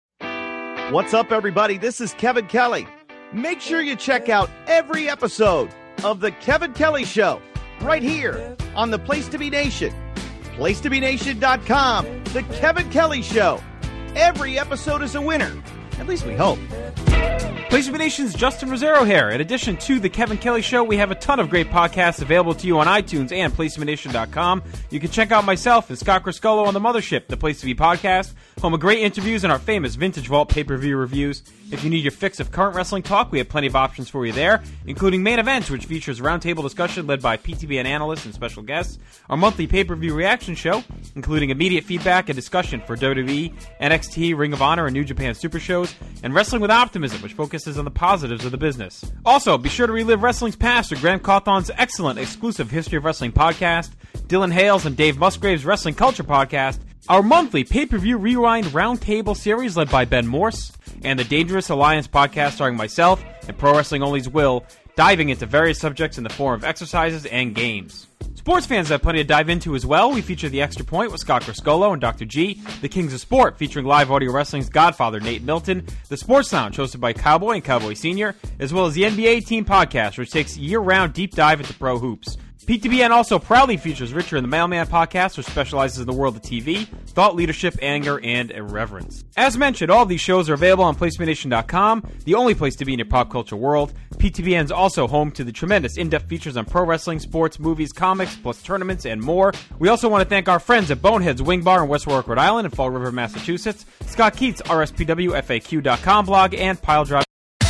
What's up, everybody? This is Kevin Kelly. Make sure you check out every episode of The Kevin Kelly Show right here on the Place to Be Nation. place to be nation dot com. The Kevin Kelly Show. Every episode is a winner. At least we hope. Place to Be Nation's Justin Rosero here. In addition to The Kevin Kelly Show, we have a ton of great podcasts available to you on iTunes and place to be nation dot com. You can check out myself and Scott Criscolo on The Mothership, the Place to Be podcast, home of great interviews and our famous Vintage Vault pay-per-view reviews. If you need your fix of current wrestling talk, we have plenty of options for you there, including Main Events, which features roundtable discussion led by P T B N analysts and special guests, our monthly pay-per-view reaction show, including immediate feedback and discussion for W W E, N X T, Ring of Honor, and New Japan Super shows, and Wrestling with Optimism, which focuses on the positives of the business. Also, be sure to relive wrestling's past with Grant Cawthon's excellent exclusive History of Wrestling podcast, Dylan Hales and Dave Musgrave's Wrestling Culture podcast, our monthly pay-per-view rewind roundtable series led by Ben Morse, and the Dangerous Alliance podcast starring myself and Pro Wrestling Only's Will, diving into various subjects in the form of exercises and games. Sports fans have plenty to dive into as well. We feature The Extra Point with Scott Criscolo and Doctor G, The Kings of Sport featuring live audio wrestling's godfather Nate Milton, The Sports Lounge hosted by Cowboy and Cowboy Senior, as well as the N B A Team Podcast, which takes a year-round deep dive into pro hoops. P T B N also proudly features Richard and the Mailman podcast, which specializes in the world of T V, thought leadership, anger, and irreverence. As mentioned, all of these shows are available on place to be nation dot com, the only place to be in your pop culture world. P T B N is also home to the tremendous in-depth features on pro wrestling, sports, movies, comics, plus tournaments, and more. We also want to thank our friends at Boneheads Wing Bar in West Warwick, Rhode Island, and Fall River, Massachusetts, Scott Keats, R S P W F A Q dot com blog, and Pile Drive.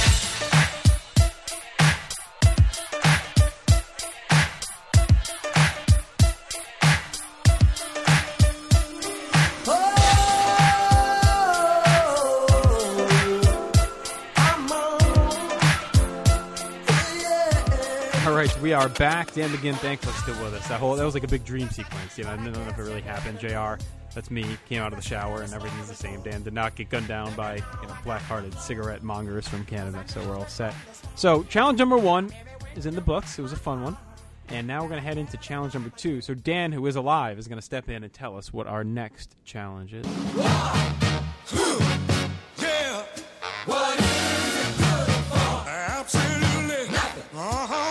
We are back. Dan McGinn, thanks for still with us. That whole that was like a big dream sequence. You know, none of it really happened. J R, that's me, came out of the shower and everything's the same. Dan did not get gunned down by you know black-hearted cigarette mongers from Canada, so we're all set. So challenge number one is in the books. It was a fun one, and now we're going to head into challenge number two. So Dan, who is alive, is going to step in and tell us what our next challenge is. Yeah. What is it good for? Absolutely nothing. Uh-huh.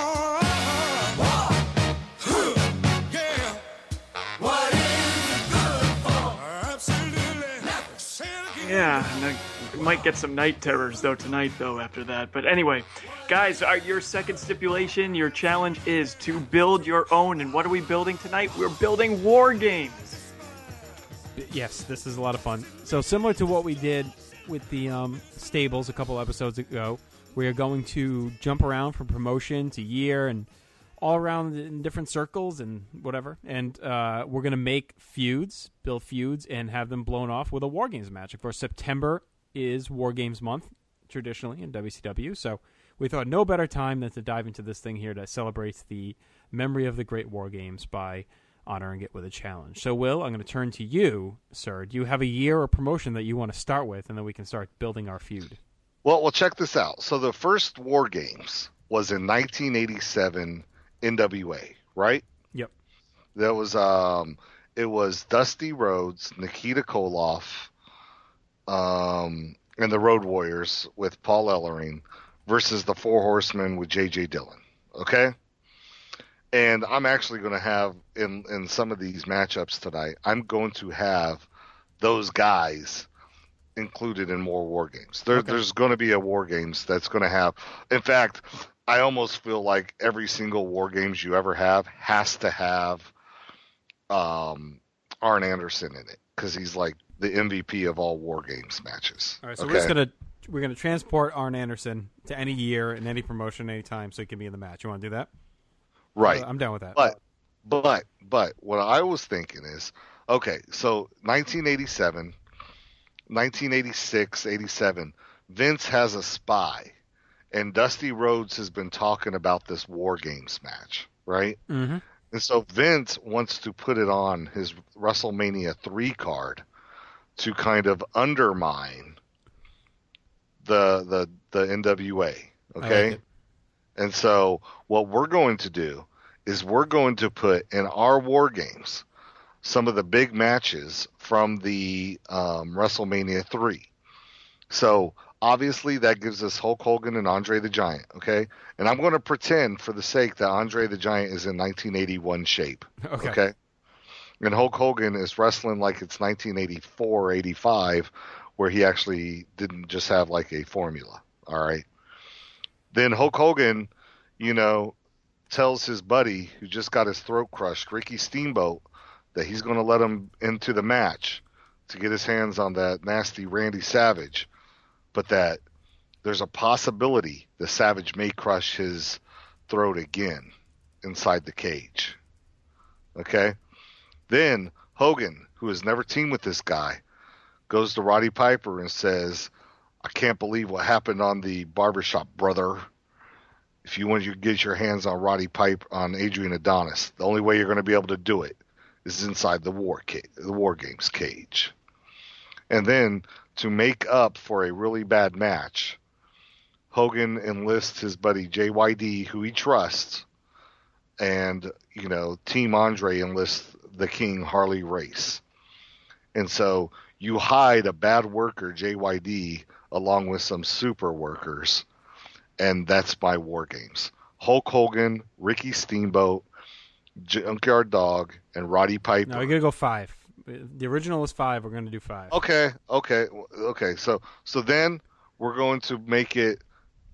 Yeah, and I might get some night terrors though tonight though after that. But anyway, guys, our, your second stipulation, your challenge is to build your own. And what are we building tonight? We're building war games. Yes, this is a lot of fun. So similar to what we did with the um, stables a couple episodes ago, we are going to jump around from promotion to year and all around in different circles and whatever. And uh, we're going to make feuds, build feuds, and have them blown off with a War Games match. Of course, September is War Games month, traditionally, in W C W. So we thought no better time than to dive into this thing here to celebrate the memory of the great War Games by honoring it with a challenge. So, Will, I'm going to turn to you, sir. Do you have a year or promotion that you want to start with, and then we can start building our feud? Well, well, check this out. So the first War Games was in nineteen eighty-seven N W A, right? Yep. That was um, it was Dusty Rhodes, Nikita Koloff, um, and the Road Warriors with Paul Ellering versus the Four Horsemen with J J Dillon. Okay. And I'm actually going to have in in some of these matchups tonight, I'm going to have those guys included in more War Games. There, Okay. There's going to be a War Games that's going to have. In fact, I almost feel like every single War Games you ever have has to have um, Arn Anderson in it because he's like the M V P of all War Games matches. All right, so okay? we're just gonna we're gonna transport Arn Anderson to any year and any promotion, any time, so he can be in the match. You want to do that? Right. Uh, I'm down with that. But but but what I was thinking is, okay, so nineteen eighty-seven, nineteen eighty-six, eighty-seven, Vince has a spy, and Dusty Rhodes has been talking about this War Games match, right? Mm-hmm. And so Vince wants to put it on his WrestleMania three card to kind of undermine the the the N W A, okay? Like and so what we're going to do is we're going to put in our War Games some of the big matches from the um, WrestleMania three. So obviously that gives us Hulk Hogan and Andre the Giant, okay? And I'm going to pretend for the sake that Andre the Giant is in nineteen eighty-one shape, Okay. okay? And Hulk Hogan is wrestling like it's nineteen eighty-four, eighty-five, where he actually didn't just have like a formula, all right? Then Hulk Hogan, you know, tells his buddy who just got his throat crushed, Ricky Steamboat, that he's going to let him into the match to get his hands on that nasty Randy Savage, but that there's a possibility the Savage may crush his throat again inside the cage. Okay? Then Hogan, who has never teamed with this guy, goes to Roddy Piper and says, I can't believe what happened on the barbershop, brother. If you want to get your hands on Roddy Piper, on Adrian Adonis, the only way you're going to be able to do it is inside the war ca- the War Games cage. And then to make up for a really bad match, Hogan enlists his buddy J Y D, who he trusts, and, you know, Team Andre enlists the King Harley Race. And so you hide a bad worker, J Y D, along with some super workers, and that's my War Games. Hulk Hogan, Ricky Steamboat, Junkyard Dog, and Roddy Piper. No, we're gonna go five. The original was five. We're gonna do five. Okay, okay, okay. So, so then we're going to make it.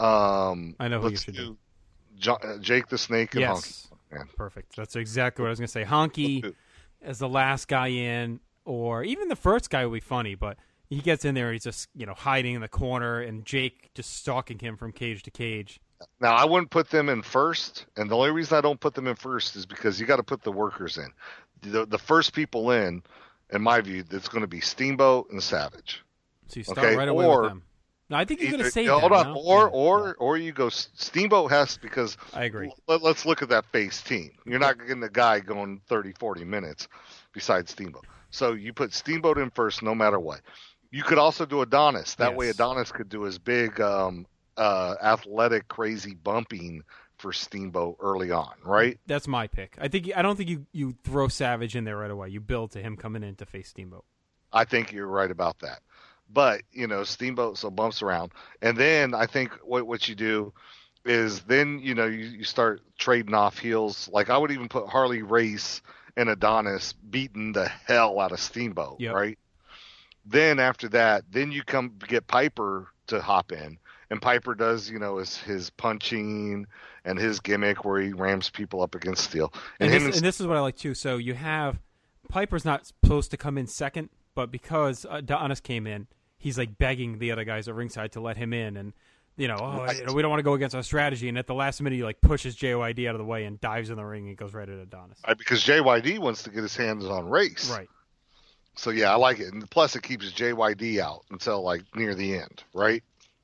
Um, I know who you let's should do. do. Jo- uh, Jake the Snake and Yes. Honky. Man. Perfect. That's exactly what I was gonna say. Honky as the last guy in, or even the first guy would be funny, but he gets in there and he's just, you know, hiding in the corner, and Jake just stalking him from cage to cage. Now, I wouldn't put them in first, and the only reason I don't put them in first is because you got to put the workers in. The, the first people in, in my view, that's going to be Steamboat and Savage. So you start Okay, right away or- with them. No, I think you're going to Either- say hold that. on, no? or Yeah, or yeah. or you go Steamboat has because I agree. Let, let's look at that face team. You're not getting a guy going thirty, forty minutes besides Steamboat. So you put Steamboat in first, no matter what. You could also do Adonis. That way, Yes. Adonis could do his big, um, uh, athletic, crazy bumping for Steamboat early on, right? That's my pick. I think I don't think you, you throw Savage in there right away. You build to him coming in to face Steamboat. I think you're right about that. But, you know, Steamboat so bumps around. And then I think what what you do is then, you know, you, you start trading off heels. Like I would even put Harley Race and Adonis beating the hell out of Steamboat, Yep. right? Then after that, then you come get Piper to hop in. And Piper does, you know, his, his punching and his gimmick where he rams people up against steel. And, And, this, him and, and this is what I like too. So you have Piper's not supposed to come in second, but because Adonis came in, he's like begging the other guys at ringside to let him in, and you know, oh, you know, we don't want to go against our strategy. And at the last minute, he like pushes J Y D out of the way and dives in the ring and goes right at Adonis. uh, because J Y D wants to get his hands on Race. Right. So yeah, I like it. And plus it keeps J Y D out until like near the end, right?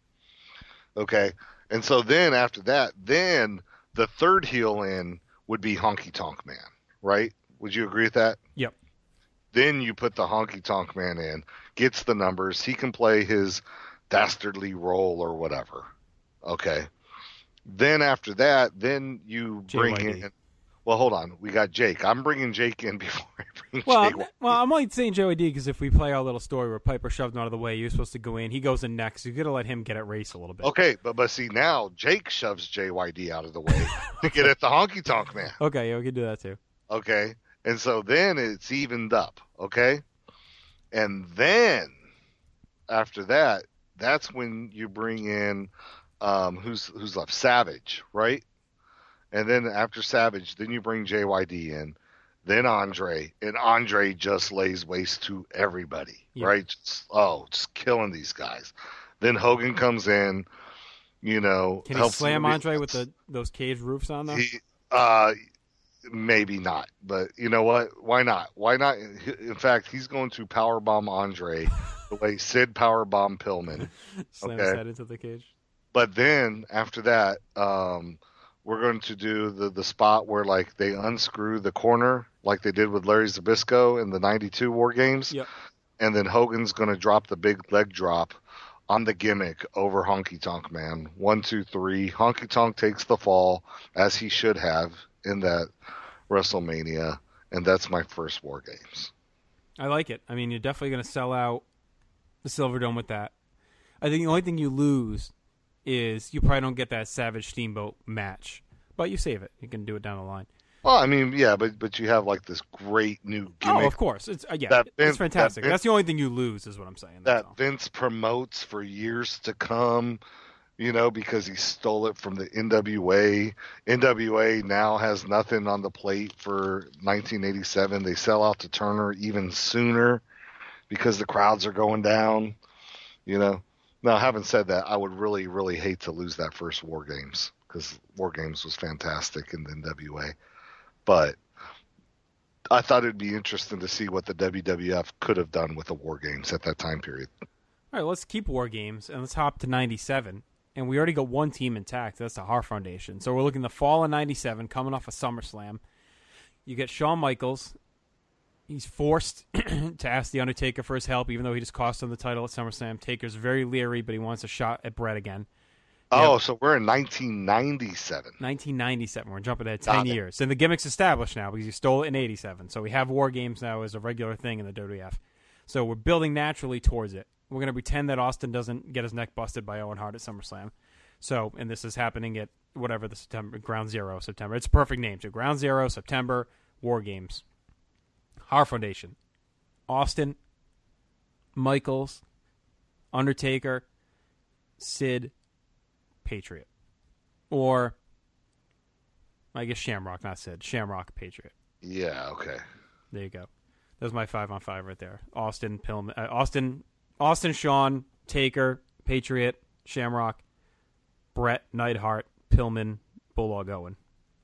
Okay. And so then after that, then the third heel in would be Honky Tonk Man, right? Would you agree with that? Yep. Then you put the Honky Tonk Man in, gets the numbers, he can play his dastardly role or whatever. Okay. Then after that, then you bring J Y D. in Well, hold on. We got Jake. I'm bringing Jake in before I bring Well, Jake. well, I'm only saying J Y D because if we play our little story where Piper shoved him out of the way, you're supposed to go in. He goes in next. You're gonna let him get at Race a little bit. Okay, but but see now Jake shoves J Y D out of the way to get at the Honky Tonk Man. Okay, yeah, we can do that too. Okay, and so then it's evened up. Okay, and then after that, that's when you bring in um, who's who's left, Savage, right? And then after Savage, then you bring J Y D in, then Andre, and Andre just lays waste to everybody, Yep. right? Just, oh, just killing these guys. Then Hogan comes in, you know. Can he helps slam the- Andre with the those cage roofs on though? He, uh, maybe not, but you know what? Why not? Why not? In fact, he's going to powerbomb Andre the way Sid powerbombed Pillman. Slam his okay. head into the cage. But then after that, um, we're going to do the, the spot where like they unscrew the corner like they did with Larry Zbyszko in the ninety-two War Games. Yep. And then Hogan's going to drop the big leg drop on the gimmick over Honky Tonk Man. One, two, three. Honky Tonk takes the fall, as he should have in that WrestleMania. And that's my first War Games. I like it. I mean, you're definitely going to sell out the Silverdome with that. I think the only thing you lose is you probably don't get that Savage Steamboat match, but you save it. You can do it down the line. Well, I mean, yeah, but but you have like this great new gimmick. Oh, of course. It's uh, yeah, That it's Vince- fantastic. that Vince- That's the only thing you lose, is what I'm saying. That's that all. Vince promotes for years to come, you know, because he stole it from the N W A. N W A now has nothing on the plate for nineteen eighty-seven. They sell out to Turner even sooner because the crowds are going down, you know. Now, having said that, I would really, really hate to lose that first War Games because War Games was fantastic in the N W A. But I thought it'd be interesting to see what the W W F could have done with the War Games at that time period. All right, let's keep War Games, and let's hop to ninety-seven. And we already got one team intact. That's the Hart Foundation. So we're looking the fall of ninety-seven, coming off of SummerSlam. You get Shawn Michaels. He's forced to ask The Undertaker for his help, even though he just cost him the title at SummerSlam. Taker's very leery, but he wants a shot at Bret again. Oh, Yep. so we're in nineteen ninety-seven. nineteen ninety-seven. We're jumping ahead Got ten it. years. And the gimmick's established now because you stole it in eighty-seven. So we have War Games now as a regular thing in the W W F. So we're building naturally towards it. We're going to pretend that Austin doesn't get his neck busted by Owen Hart at SummerSlam. So, and this is happening at whatever the September, Ground Zero, September. It's a perfect name. So Ground Zero, September, War Games. Hart Foundation. Austin, Michaels, Undertaker, Sid, Patriot. Or, I guess Shamrock, not Sid. Shamrock, Patriot. Yeah, okay. There you go. There's my five on five right there. Austin, Pillman, uh, Austin, Austin, Shawn, Taker, Patriot, Shamrock, Bret, Neidhart, Pillman, Bulldog, Owen.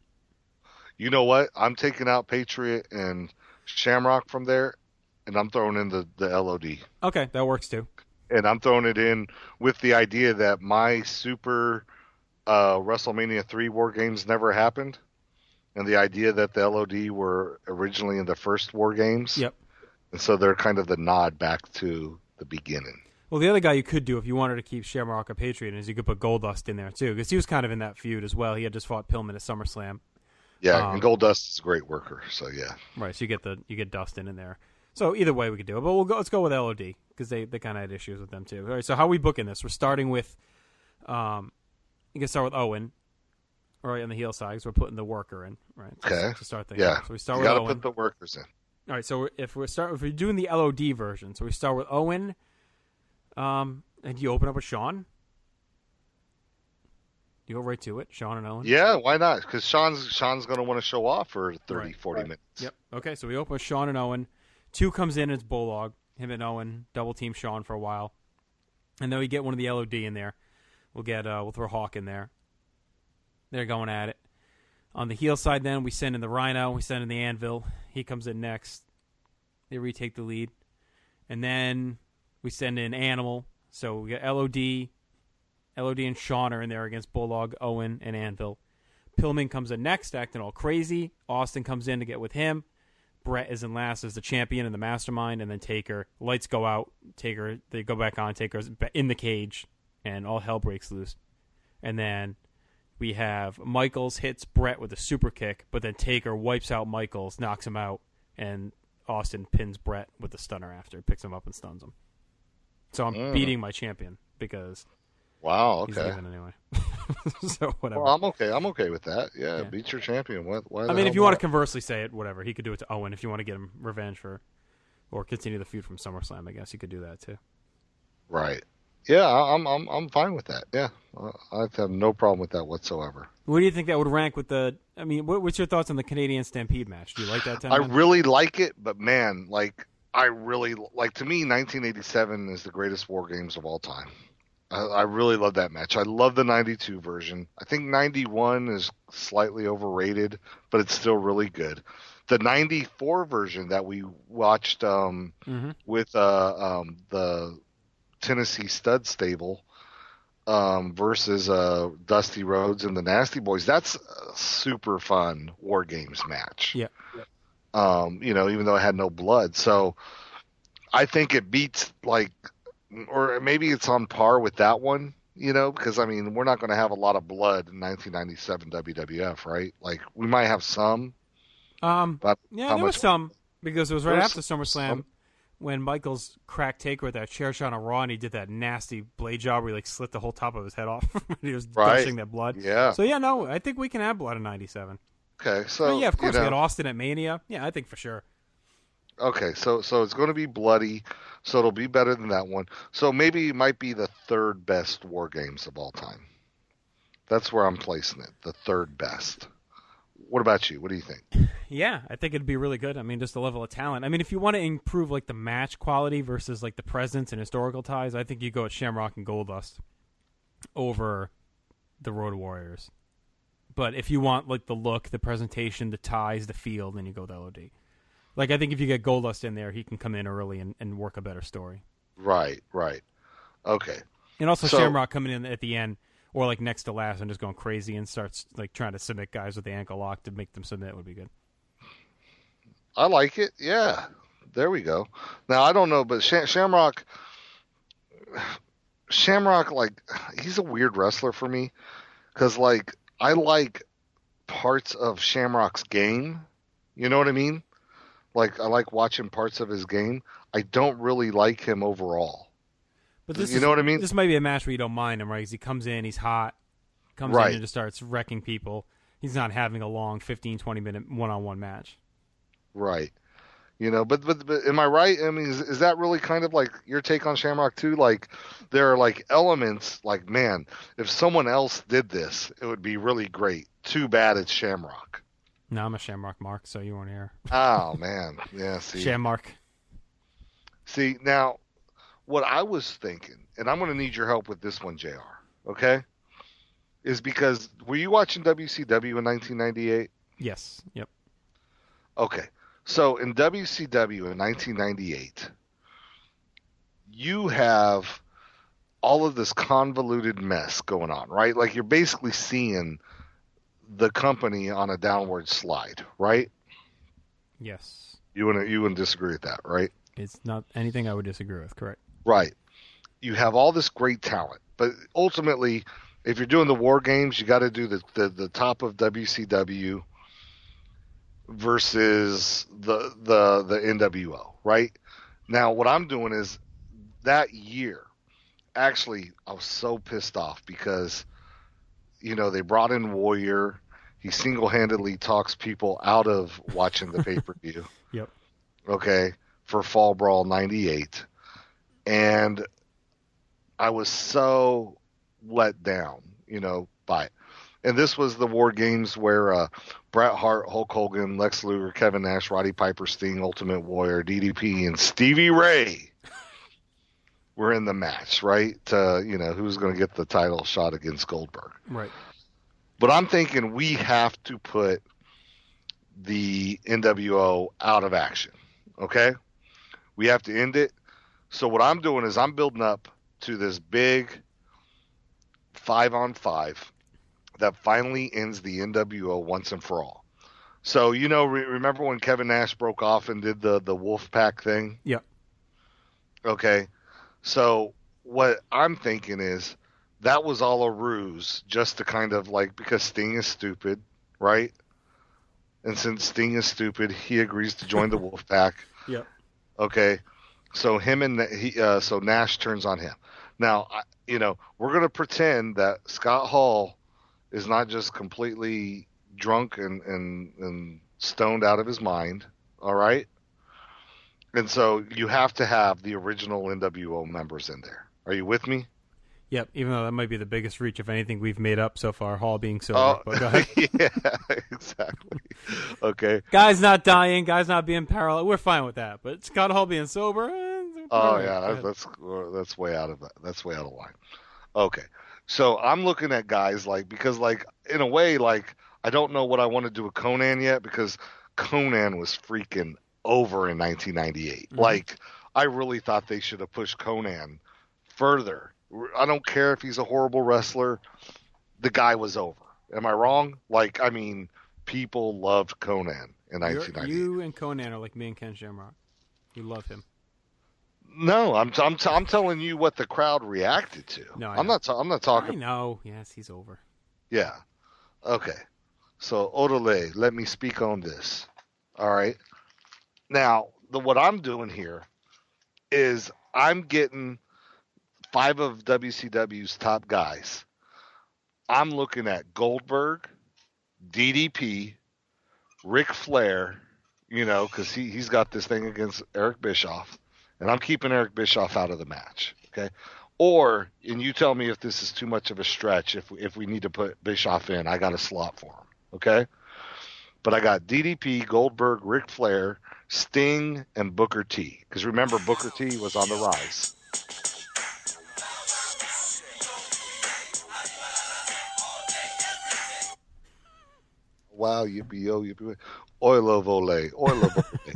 You know what? I'm taking out Patriot and Shamrock from there, and I'm throwing in the, the L O D. Okay, that works too. And I'm throwing it in with the idea that my super uh, WrestleMania three War Games never happened, and the idea that the L O D were originally in the first War Games. Yep. And so they're kind of the nod back to the beginning. Well, the other guy you could do if you wanted to keep Shamrock a Patriot is you could put Goldust in there too, because he was kind of in that feud as well. He had just fought Pillman at SummerSlam. Yeah, Um, and Goldust is a great worker, so yeah. Right, so you get the you get Dustin in there. So either way we could do it, but we'll go. Let's go with L O D because they, they kind of had issues with them too. All right, so how are we booking this? We're starting with, um, you can start with Owen, right on the heel side because we're putting the worker in, right? To, Okay. To start things. Yeah. off. So we start you with got to Owen. put the workers in. All right, so if we're start if we're doing the L O D version, so we start with Owen, um, and you open up with Shawn. You go right to it, Shawn and Owen. Yeah, why not? Because Sean's Sean's going to want to show off for thirty, Right. forty minutes. Yep. Okay, so we open with Shawn and Owen. Two comes in as Bulldog. Him and Owen double team Shawn for a while, and then we get one of the L O D in there. We'll get uh, we'll throw Hawk in there. They're going at it. On the heel side, then we send in the Rhino. We send in the Anvil. He comes in next. They retake the lead, and then we send in Animal. So we get L O D. L O D and Shawn are in there against Bulldog, Owen, and Anvil. Pillman comes in next, acting all crazy. Austin comes in to get with him. Bret is in last as the champion and the mastermind, and then Taker. Lights go out. Taker, they go back on. Taker's in the cage, and all hell breaks loose. And then we have Michaels hits Bret with a super kick, but then Taker wipes out Michaels, knocks him out, and Austin pins Bret with the stunner after, picks him up and stuns him. So I'm Mm. beating my champion because Wow, he's okay. leaving anyway. So whatever. Well, I'm okay. I'm okay with that. Yeah, Yeah. beat your champion. What? Why I the mean, if hell you want to not? conversely say it, whatever. He could do it to Owen if you want to get him revenge for, or continue the feud from SummerSlam. I guess you could do that too. Right. Yeah, I- I'm I'm I'm fine with that. Yeah, Uh, I have no problem with that whatsoever. What do you think that would rank with the? I mean, what, what's your thoughts on the Canadian Stampede match? Do you like that? I Ten-man? really like it, but man, like I really like to me, nineteen eighty-seven is the greatest War Games of all time. I, I really love that match. I love the ninety-two version. I think ninety-one is slightly overrated, but it's still really good. The ninety-four version that we watched um, Mm-hmm. with uh, um, the Tennessee Stud Stable um, versus uh, Dusty Rhodes and the Nasty Boys, that's a super fun War Games match. Yeah. Um, you know, even though it had no blood. So I think it beats, like, or maybe it's on par with that one, you know, because, I mean, we're not going to have a lot of blood in nineteen ninety-seven W W F, right? Like, we might have some. Um, But yeah, how there was much- some because it was right There was after SummerSlam some. when Michaels cracked Taker with that chair shot on Raw, and he did that nasty blade job where he like slit the whole top of his head off when he was Right. gushing that blood. Yeah. So yeah, no, I think we can have blood in ninety-seven. Okay, so Oh, yeah, of course you we know, got Austin at Mania. Yeah, I think for sure. okay, so so it's going to be bloody, so it'll be better than that one. So maybe it might be the third best War Games of all time. That's where I'm placing it, the third best. What about you? What do you think? Yeah, I think it'd be really good. I mean, just the level of talent. I mean, if you want to improve like the match quality versus like the presence and historical ties, I think you go with Shamrock and Goldust over the Road Warriors. But if you want like the look, the presentation, the ties, the feel, then you go with L O D. Like I think if you get Goldust in there, he can come in early and, and work a better story. Right, right. Okay. And also So- Shamrock coming in at the end or like next to last and just going crazy and starts like trying to submit guys with the ankle lock to make them submit would be good. I like it. Yeah. There we go. Now, I don't know, but Sham- Shamrock, Shamrock, like, he's a weird wrestler for me because, like, I like parts of Shamrock's game. You know what I mean? Like, I like watching parts of his game. I don't really like him overall. But this You is, know what I mean? This might be a match where you don't mind him, right? Because he comes in, he's hot, comes Right. in and just starts wrecking people. He's not having a long fifteen, twenty minute one-on-one match. Right. You know, but, but but am I right? I mean, is, is that really kind of like your take on Shamrock too? Like, there are like elements. Like, man, if someone else did this, it would be really great. Too bad it's Shamrock. No, I'm a Shamrock Mark, so you weren't here. Oh man, yeah. See, Shamrock. see now, what I was thinking, and I'm going to need your help with this one, J R. Okay, is because were you watching W C W in nineteen ninety-eight? Yes. Yep. Okay. So in W C W in nineteen ninety-eight, you have all of this convoluted mess going on, right? Like you're basically seeing the company on a downward slide, right? Yes. You wouldn't you wouldn't disagree with that, right? It's not anything I would disagree with, correct? Right. You have all this great talent, but ultimately, if you're doing the War Games, you got to do the, the the top of W C W versus the the the N W O, right? Now, what I'm doing is that year, actually, I was so pissed off because, you know, they brought in Warrior. He single-handedly talks people out of watching the pay-per-view. Yep. Okay, for Fall Brawl ninety-eight. And I was so let down, you know, by it. And this was the War Games where uh, Bret Hart, Hulk Hogan, Lex Luger, Kevin Nash, Roddy Piper, Sting, Ultimate Warrior, D D P, and Stevie Ray were in the match, right? To, you know, who's going to get the title shot against Goldberg. Right. But I'm thinking we have to put the N W O out of action, okay? We have to end it. So what I'm doing is I'm building up to this big five-on-five that finally ends the N W O once and for all. So, you know, re- remember when Kevin Nash broke off and did the, the Wolfpack thing? Yep. Okay. So what I'm thinking is that was all a ruse just to kind of like, because Sting is stupid, right? And since Sting is stupid, he agrees to join the Wolfpack. Yep. Okay. So him and he, uh, so Nash turns on him. Now, I, you know, we're going to pretend that Scott Hall is not just completely drunk and, and, and stoned out of his mind. All right. And so you have to have the original N W O members in there. Are you with me? Yep, even though that might be the biggest reach of anything we've made up so far, Hall being sober. Oh, But go ahead. yeah, exactly. Okay. Guy's not dying, guy's not being parallel. We're fine with that. But Scott Hall being sober. Eh, Oh right. yeah, that, that's that's way out of that's way out of line. Okay, so I'm looking at guys like because like in a way like I don't know what I want to do with Conan yet because Conan was freaking over in nineteen ninety-eight. Mm-hmm. Like I really thought they should have pushed Conan further. I don't care if he's a horrible wrestler. The guy was over. Am I wrong? Like I mean, people loved Conan in You're- nineteen ninety-eight. You and Conan are like me and Ken Shamrock. You love him. No, I'm I'm I'm telling you what the crowd reacted to. No, I I'm know. not. I'm not I talking. know. Yes, he's over. Yeah. Okay. So Odele, let me speak on this. All right. Now, the what I'm doing here is I'm getting five of W C W's top guys. I'm looking at Goldberg, D D P, Ric Flair, you know, because he, he's got this thing against Eric Bischoff. And I'm keeping Eric Bischoff out of the match, okay? Or, and you tell me if this is too much of a stretch, if we, if we need to put Bischoff in, I got a slot for him, okay? But I got D D P, Goldberg, Ric Flair, Sting, and Booker T. Because remember, Booker T was on the rise. Wow, yippee yo, yippee. Oil of Olay. Oil of Olay.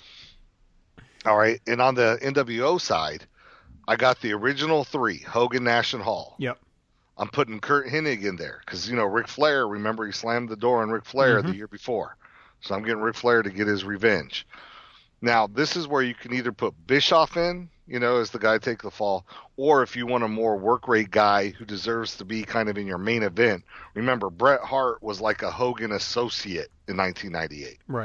All right. And on the N W O side, I got the original three, Hogan, Nash, and Hall. Yep. I'm putting Kurt Hennig in there because, you know, Ric Flair, remember he slammed the door on Ric Flair Mm-hmm. the year before. So I'm getting Ric Flair to get his revenge. Now, this is where you can either put Bischoff in, you know, as the guy take the fall, or if you want a more work rate guy who deserves to be kind of in your main event. Remember, Bret Hart was like a Hogan associate in nineteen ninety-eight. Right.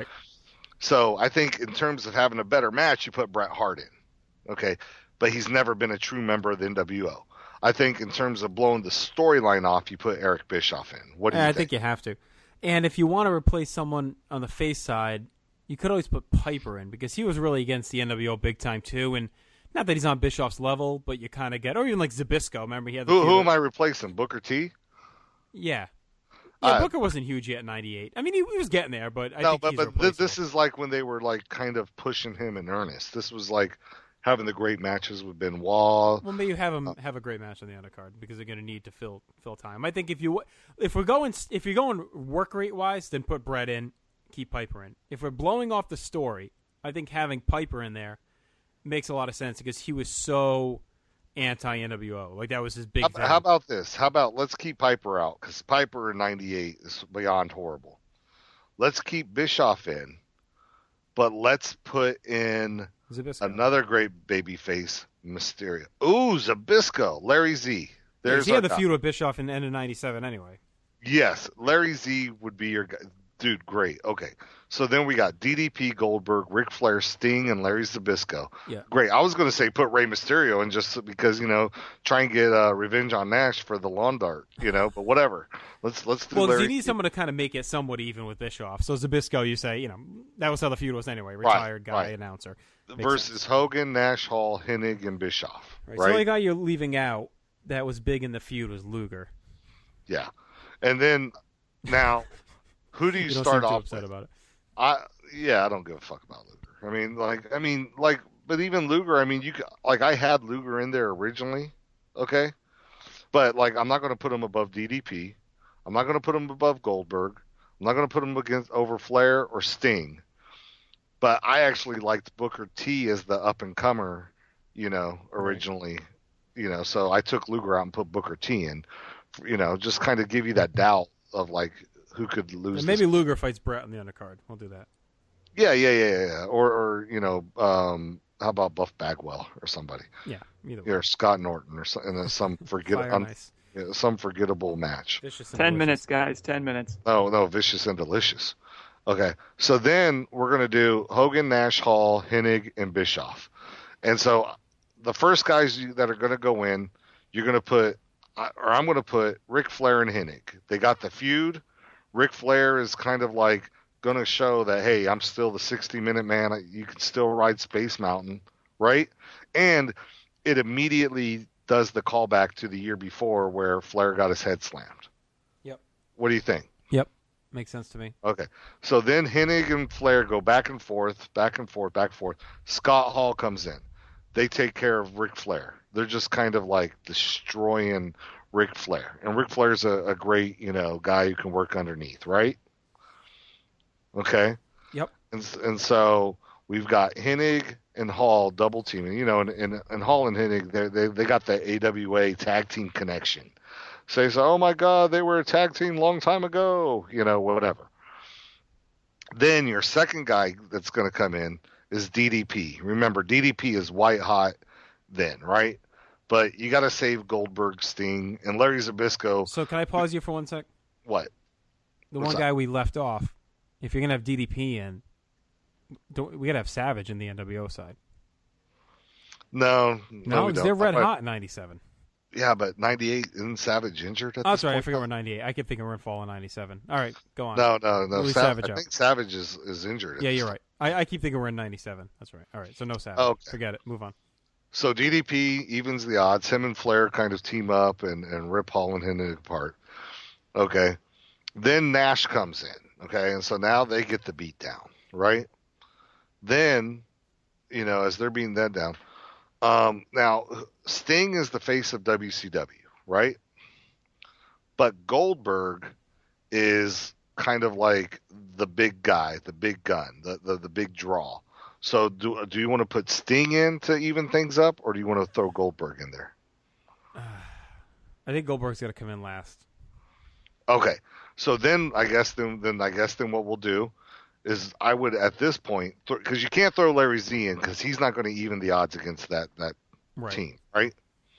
So I think in terms of having a better match, you put Bret Hart in. Okay. But he's never been a true member of the N W O. I think in terms of blowing the storyline off, you put Eric Bischoff in. What do you I think? think you have to. And if you want to replace someone on the face side, you could always put Piper in because he was really against the N W O big time too. And not that he's on Bischoff's level, but you kind of get, or even like Zbyszko. Remember he had the Who, feud who with- am I replacing? Booker T? Yeah. Yeah, Uh, Booker wasn't huge yet in ninety-eight. I mean, he, he was getting there, but I no, think but, he's but th- replaceable. this is like when they were like kind of pushing him in earnest. This was like having the great matches with Benoit. Well, maybe you have him have a great match on the undercard because they're going to need to fill fill time. I think if you if we're going if you're going work rate wise, then put Brett in, keep Piper in. If we're blowing off the story, I think having Piper in there makes a lot of sense because he was so anti N W O. Like that was his big How, thing. how about this? How about let's keep Piper out because Piper in ninety-eight is beyond horrible. Let's keep Bischoff in, but let's put in Zbyszko. another great babyface, Mysterio. Ooh, Zbyszko, Larry Z. There's he had our the guy. feud with Bischoff in the end of ninety-seven anyway. Yes, Larry Z would be your guy. Dude, great. Okay. So then we got D D P, Goldberg, Ric Flair, Sting, and Larry Zbyszko. Yeah. Great. I was going to say put Rey Mysterio in just because, you know, try and get uh, revenge on Nash for the lawn dart, you know, but whatever. Let's let's do Well, 'cause Larry. you need someone to kind of make it somewhat even with Bischoff. So Zbyszko, you say, you know, that was how the feud was anyway. Retired guy, right. announcer. Makes versus sense. Hogan, Nash, Hall, Hennig, and Bischoff. Right. Right. So the only guy you're leaving out that was big in the feud was Luger. Yeah. And then now, who do you, You don't start seem too off upset with? about it. I yeah, I don't give a fuck about Luger. I mean, like, I mean, like, but even Luger, I mean, you could, like, I had Luger in there originally, okay, but like, I'm not going to put him above D D P. I'm not going to put him above Goldberg. I'm not going to put him against over Flair or Sting. But I actually liked Booker T as the up and comer, you know, originally, you know, so I took Luger out and put Booker T in, you know, just kind of give you that doubt of like who could lose. And maybe this. Luger fights Brett on the undercard. We'll do that. Yeah, yeah, yeah, yeah. Or, or you know, um, how about Buff Bagwell or somebody? Yeah, either way. Or Scott Norton or some, and then some forget Fire un, nice. yeah, some forgettable match. Vicious and Ten delicious. minutes, guys. Ten minutes. No, no, vicious and delicious. Okay, so then we're gonna do Hogan, Nash, Hall, Hennig, and Bischoff. And so the first guys you, that are gonna go in, you're gonna put, or I'm gonna put Ric Flair and Hennig. They got the feud. Ric Flair is kind of like going to show that, hey, I'm still the sixty minute man. You can still ride Space Mountain, right? And it immediately does the callback to the year before where Flair got his head slammed. Yep. What do you think? Yep. Makes sense to me. Okay. So then Hennig and Flair go back and forth, back and forth, back and forth. Scott Hall comes in. They take care of Ric Flair. They're just kind of like destroying Ric Flair. And Ric Flair's a, a great, you know, guy who can work underneath, right? Okay. Yep. And and so we've got Hennig and Hall double teaming. You know, and, and, and Hall and Hennig, they they they got the A W A tag team connection. So they say, oh my God, they were a tag team long time ago. You know, whatever. Then your second guy that's going to come in is D D P. Remember, D D P is white hot then, right? But you got to save Goldberg, Sting, and Larry Zbyszko. So can I pause you for one sec? What? The What's one guy up? we left off, if you're going to have D D P in, don't, we got to have Savage in the N W O side. No. No, we they're don't. red But- hot in ninety-seven. Yeah, but ninety-eight, isn't Savage injured at Oh, that's this right. I point? forgot we're ninety-eight. I kept thinking we're in fall in ninety-seven. All right, go on. No, no, no. Leave Sav- Savage I out. think Savage is, is injured. at Yeah, this you're right. I, I keep thinking we're in ninety-seven. That's right. All right, so no Savage. Okay. Forget it. Move on. So D D P evens the odds. Him and Flair kind of team up and, and rip Hall and Hennig apart. Okay. Then Nash comes in. Okay. And so now they get the beat down, right? Then, you know, as they're beating that down, um, now Sting is the face of W C W, right? But Goldberg is kind of like the big guy, the big gun, the, the, the big draw. So do do you want to put Sting in to even things up, or do you want to throw Goldberg in there? I think Goldberg's got to come in last. Okay, so then I guess then then I guess then what we'll do is I would at this point, because you can't throw Larry Z in because he's not going to even the odds against that that Right. team, right?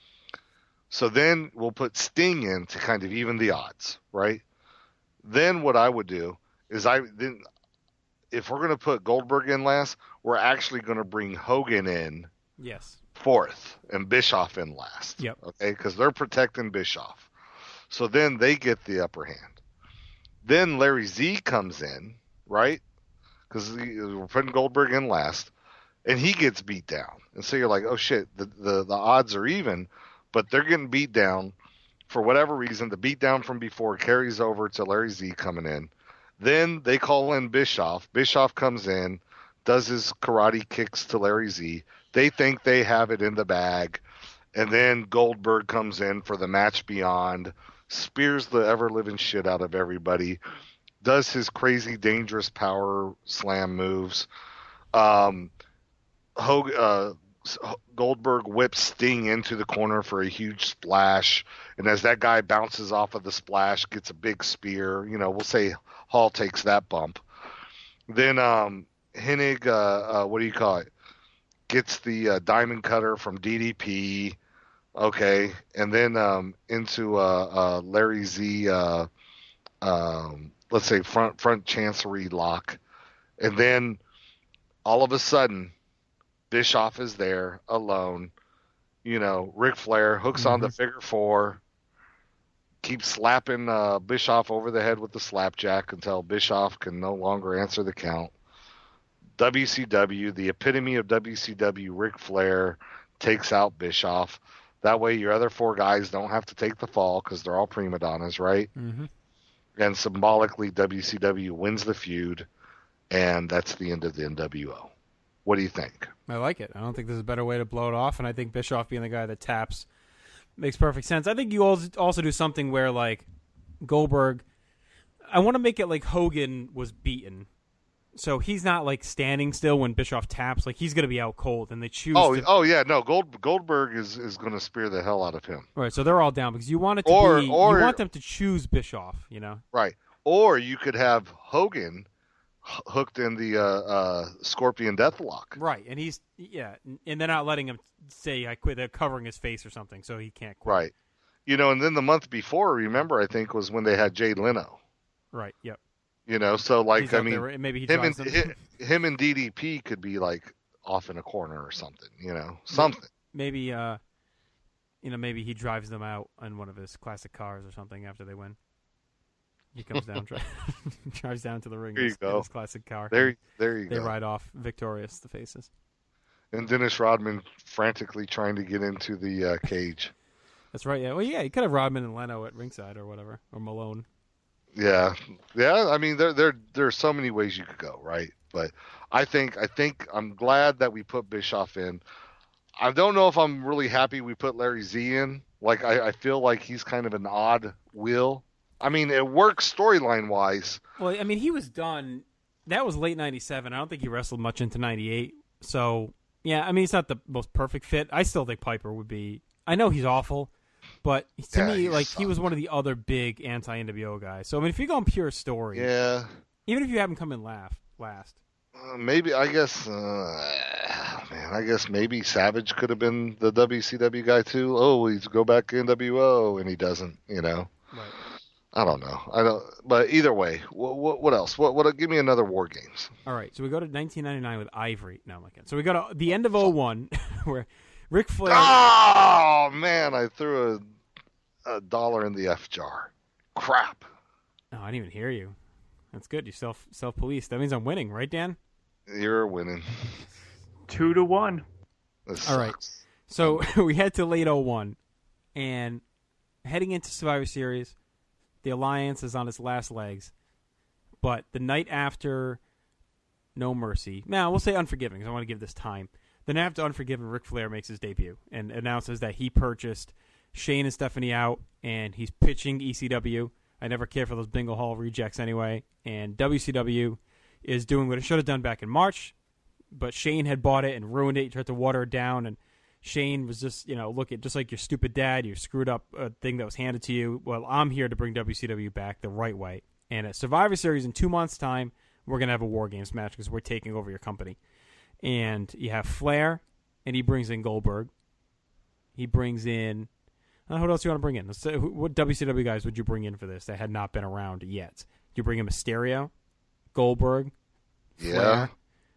So then we'll put Sting in to kind of even the odds, right? Then what I would do is I then if we're going to put Goldberg in last, we're actually going to bring Hogan in Yes. fourth and Bischoff in last. Yep. Okay, because they're protecting Bischoff. So then they get the upper hand. Then Larry Z comes in, right? Because we're putting Goldberg in last, and he gets beat down. And so you're like, oh shit, the, the, the odds are even, but they're getting beat down for whatever reason. The beat down from before carries over to Larry Z coming in. Then they call in Bischoff. Bischoff comes in, does his karate kicks to Larry Z. They think they have it in the bag. And then Goldberg comes in for the match beyond, spears the ever-living shit out of everybody, does his crazy, dangerous power slam moves. Um, Hog- uh, Goldberg whips Sting into the corner for a huge splash. And as that guy bounces off of the splash, gets a big spear. You know, we'll say Hall takes that bump. Then um, Hennig, uh, uh, what do you call it? Gets the uh, diamond cutter from D D P. Okay. And then um, into uh, uh, Larry Z, uh, um, let's say front front chancery lock. And then all of a sudden, Bischoff is there alone. You know, Ric Flair hooks on the figure four, keeps slapping uh, Bischoff over the head with the slapjack until Bischoff can no longer answer the count. W C W, the epitome of W C W, Ric Flair takes out Bischoff. That way your other four guys don't have to take the fall because they're all prima donnas, right? Mm-hmm. And symbolically, W C W wins the feud, and that's the end of the N W O. What do you think? I like it. I don't think there's a better way to blow it off, and I think Bischoff being the guy that taps makes perfect sense. I think you also also do something where, like, Goldberg, I want to make it like Hogan was beaten. So he's not, like, standing still when Bischoff taps. Like, he's going to be out cold, and they choose Oh, to... oh yeah, no, Gold, Goldberg is, is going to spear the hell out of him. Right, so they're all down, because you want it to Or- be... or- you want them to choose Bischoff, you know? Right. Or you could have Hogan h- hooked in the uh, uh, Scorpion Deathlock. Right, and he's... Yeah, and they're not letting him say, I quit. They're covering his face or something, so he can't quit. Right. You know, and then the month before, remember, I think, was when they had Jay Leno. Right, yep. You know, so, like, He's I out mean, there, maybe he him, and, drives them. hi- him and D D P could be, like, off in a corner or something, you know, something. Maybe, uh, you know, maybe he drives them out on one of his classic cars or something after they win. He comes down, dri- drives down to the ring There in you his, go. in his classic car. There, there you They go. ride off victorious, the faces. And Dennis Rodman frantically trying to get into the uh, cage. That's right. Yeah. Well, yeah, you could have Rodman and Leno at ringside or whatever, or Malone. Yeah, yeah. I mean, there, there, there are so many ways you could go, right? But I think, I think I'm glad that we put Bischoff in. I don't know if I'm really happy we put Larry Z in. Like, I, I feel like he's kind of an odd will. I mean, it works storyline wise. Well, I mean, he was done. That was late ninety-seven. I don't think he wrestled much into ninety-eight. So, yeah, I mean, he's not the most perfect fit. I still think Piper would be. I know he's awful, but to Yeah, me, he like, sucked. he was one of the other big anti-N W O guys. So, I mean, if you go on pure story, Yeah. even if you have him come in laugh, last. Uh, maybe, I guess, uh, man, I guess maybe Savage could have been the W C W guy too. Oh, he's go back to N W O, and he doesn't, you know. Right. I don't know. I don't. But either way, what, what, what else? What, what? Give me another War Games. All right, so we go to nineteen ninety-nine with Ivory. No, I'm not kidding. So we go to the end of oh one, where Ric Flair. Oh man, I threw a, a dollar in the F jar. Crap. No, I didn't even hear you. That's good. You self self police. That means I'm winning, right, Dan? You're winning. Two to one. This All right. sucks. So we head to late oh one, and heading into Survivor Series, the Alliance is on its last legs. But the night after No Mercy, now we'll say Unforgiven, because I want to give this time. The night after Unforgiven, Ric Flair makes his debut and announces that he purchased Shane and Stephanie out, and he's pitching E C W. I never cared for those Bingo Hall rejects anyway. And W C W is doing what it should have done back in March, but Shane had bought it and ruined it. He tried to water it down, and Shane was just, you know, look at just like your stupid dad, you screwed up a thing that was handed to you. Well, I'm here to bring W C W back the right way. And at Survivor Series in two months' time, we're going to have a War Games match because we're taking over your company. And you have Flair, and he brings in Goldberg. He brings in... Uh, what else do you want to bring in? Let's say, who, what W C W guys would you bring in for this that had not been around yet? You bring in Mysterio, Goldberg, Yeah. Flair.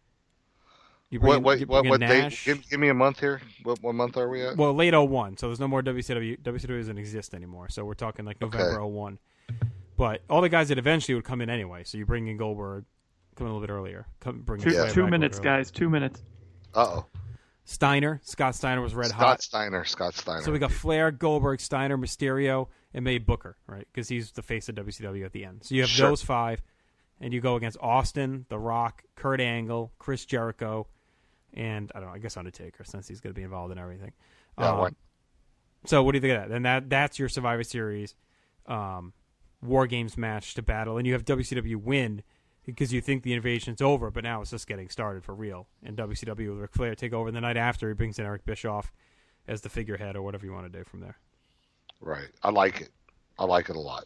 You bring What? in, What? you What? bring in What date? Nash. Give, give me a month here. What? What month are we at? Well, late oh one, so there's no more W C W. W C W doesn't exist anymore, so we're talking like November Okay. oh one. But all the guys that eventually would come in anyway, so you bring in Goldberg, come in a little bit earlier. Come bring in Two, Flair two back a little minutes, bit earlier. guys. Two minutes. Uh oh. Steiner, Scott Steiner was red Scott hot. Steiner. Scott Steiner. So we got Flair, Goldberg, Steiner, Mysterio, and maybe Booker, right? Because he's the face of W C W at the end. So you have Sure. those five, and you go against Austin, The Rock, Kurt Angle, Chris Jericho, and I don't know, I guess Undertaker, since he's going to be involved in everything. Yeah, Um, why- so what do you think of that? And that that's your Survivor Series um, War Games match to battle, and you have W C W win because you think the invasion's over, but now it's just getting started for real. And W C W with Ric Flair take over. And the night after, he brings in Eric Bischoff as the figurehead or whatever you want to do from there. Right. I like it. I like it a lot.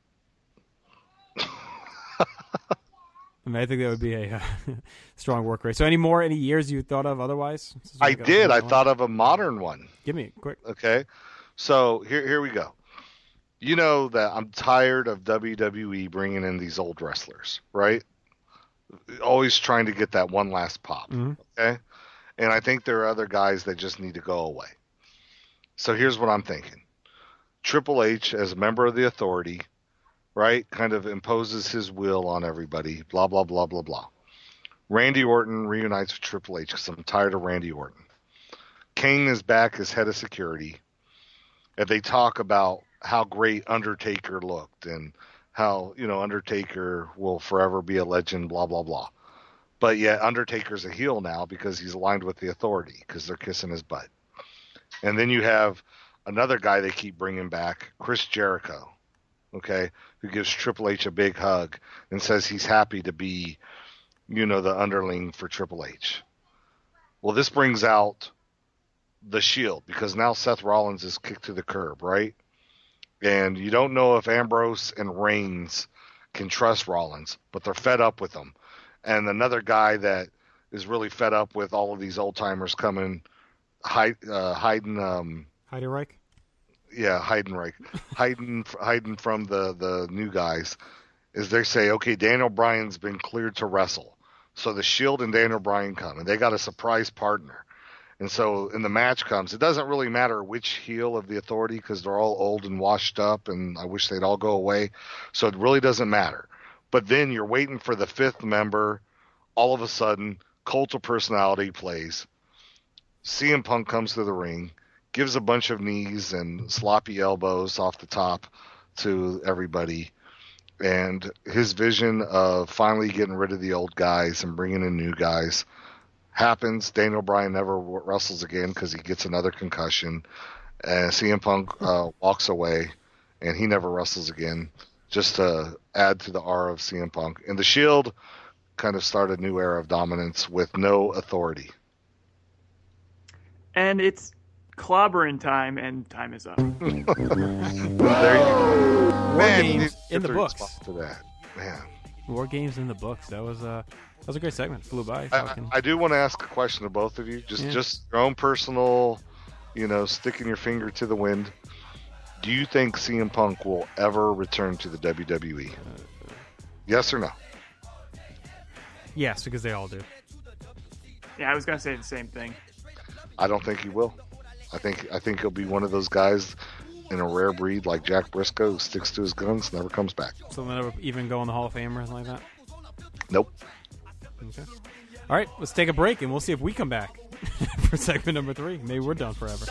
I mean, I think that would be a uh, strong work rate. So, any more, any years you thought of otherwise? This is what I got did. I going on. thought of a modern one. Give me quick. Okay. So here, here we go. You know that I'm tired of W W E bringing in these old wrestlers, right? Always trying to get that one last pop. Mhm. Okay. And I think there are other guys that just need to go away. So here's what I'm thinking. Triple H, as a member of the Authority, right, kind of imposes his will on everybody, blah, blah, blah, blah, blah. Randy Orton reunites with Triple H because I'm tired of Randy Orton. Kane is back as head of security, and they talk about how great Undertaker looked and how, you know, Undertaker will forever be a legend, blah, blah, blah. But yet Undertaker's a heel now because he's aligned with the Authority because they're kissing his butt. And then you have another guy they keep bringing back, Chris Jericho, okay, who gives Triple H a big hug and says he's happy to be, you know, the underling for Triple H. Well, this brings out the Shield because now Seth Rollins is kicked to the curb, right? And you don't know if Ambrose and Reigns can trust Rollins, but they're fed up with him. And another guy that is really fed up with all of these old timers coming, hide, uh, hiding, um, Heidenreich? yeah, Heidenreich, hiding, hiding from the, the new guys, is they say, okay, Daniel Bryan's been cleared to wrestle. So the Shield and Daniel Bryan come, and they got a surprise partner. And so in the match comes, it doesn't really matter which heel of the Authority because they're all old and washed up, and I wish they'd all go away. So it really doesn't matter. But then you're waiting for the fifth member. All of a sudden, Cult of Personality plays. C M Punk comes to the ring. gives a bunch of knees and sloppy elbows off the top to everybody. And his vision of finally getting rid of the old guys and bringing in new guys happens. Daniel Bryan never wrestles again because he gets another concussion. And C M Punk uh, walks away, and he never wrestles again, just to add to the aura of C M Punk. And the Shield kind of started a new era of dominance with no authority. And it's clobbering time, and time is up. There you go. War Man, Games you in the get books. response to that. Man. War Games in the books. That was a that was a great segment. Flew by. I, Fucking- I do want to ask a question to both of you. Just Yeah. just your own personal, you know, sticking your finger to the wind. Do you think C M Punk will ever return to the W W E? Yes or no? Yes, because they all do. Yeah, I was gonna say the same thing. I don't think he will. I think I think he'll be one of those guys in a rare breed like Jack Briscoe who sticks to his guns, never comes back. So they'll never even go in the Hall of Fame or anything like that? Nope. Okay. All right, let's take a break, and we'll see if we come back for segment number three. Maybe we're done forever.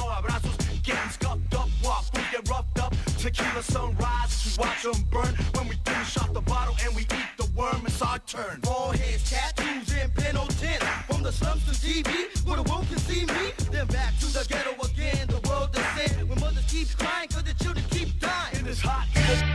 Tequila sunrise, we watch them burn. When we finish off the bottle and we eat the worm, it's our turn. Foreheads, tattoos, and penitence. From the slums to T V, where the world can see me. Then back to the ghetto again, the world descend. When mothers keep crying, cause the children keep dying. In this hot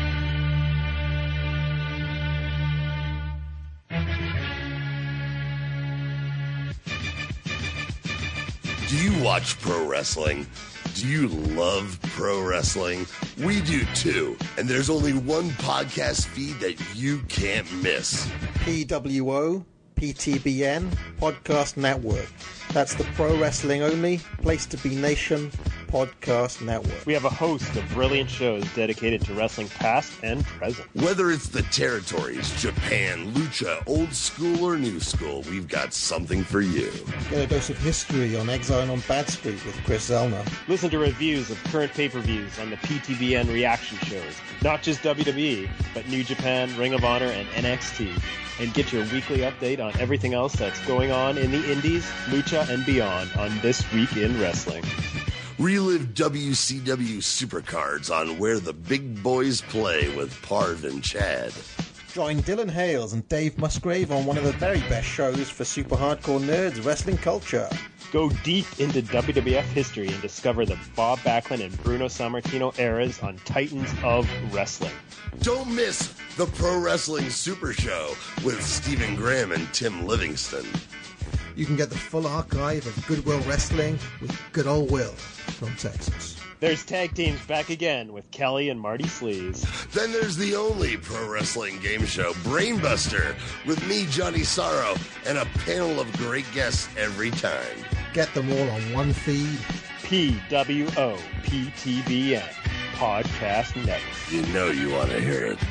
Do you watch pro wrestling? Do you love pro wrestling? We do too. And there's only one podcast feed that you can't miss. P W O, P T B N, Podcast Network. That's the Pro Wrestling Only, Place to Be Nation Podcast Network. We have a host of brilliant shows dedicated to wrestling past and present. Whether it's the territories, Japan, Lucha, old school or new school, we've got something for you. Get a dose of history on Exile on Bad Street with Chris Zellner. Listen to reviews of current pay-per-views on the P T B N reaction shows. Not just W W E, but New Japan, Ring of Honor, and N X T. And get your weekly update on everything else that's going on in the indies, Lucha, and beyond on This Week in Wrestling. Relive W C W Supercards on Where the Big Boys Play with Parv and Chad. Join Dylan Hales and Dave Musgrave on one of the very best shows for super hardcore nerds, wrestling culture. Go deep into W W F history and discover the Bob Backlund and Bruno Sammartino eras on Titans of Wrestling. Don't miss the Pro Wrestling Super Show with Stephen Graham and Tim Livingston. You can get the full archive of Goodwill Wrestling with Good Old Will from Texas. There's tag teams back again with Kelly and Marty Sleaze. Then there's the only pro wrestling game show, Brainbuster, with me, Johnny Sorrow, and a panel of great guests every time. Get them all on one feed. P W O P T B N Podcast Network. You know you want to hear it.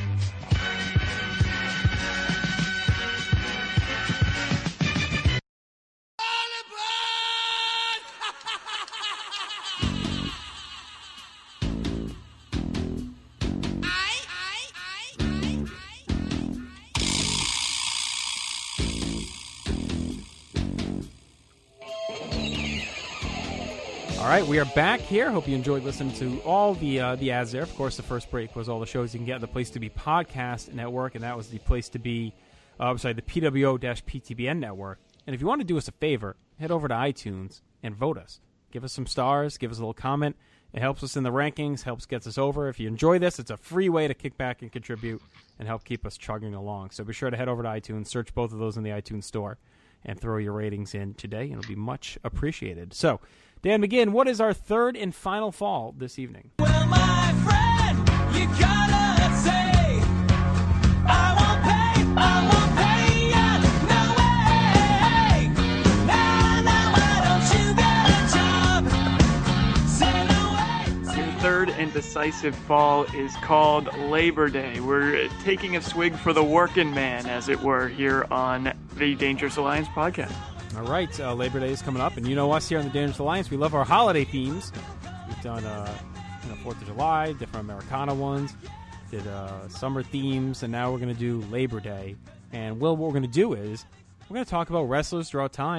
All right, we are back here. Hope you enjoyed listening to all the uh, the ads there. Of course, the first break was all the shows you can get on the Place to Be Podcast Network, and that was the Place to Be, uh, I'm sorry, the P W O P T B N Network. And if you want to do us a favor, head over to iTunes and vote us. Give us some stars, give us a little comment. It helps us in the rankings, helps gets us over. If you enjoy this, it's a free way to kick back and contribute and help keep us chugging along. So be sure to head over to iTunes, search both of those in the iTunes store, and throw your ratings in today, and it'll be much appreciated. So, Dan McGinn, what is our third and final fall this evening? Well, my friend, you gotta say, I won't pay, I won't pay ya, no way. Now, now, why don't you get a job? Say no way. Your third and decisive fall is called Labor Day. We're taking a swig for the working man, as it were, here on the Dangerous Alliance podcast. All right, uh, Labor Day is coming up, and you know us here on the Dangerous Alliance, we love our holiday themes. We've done uh, you know, fourth of July, different Americana ones, did uh, summer themes, and now we're going to do Labor Day. And, Will, what we're going to do is we're going to talk about wrestlers throughout time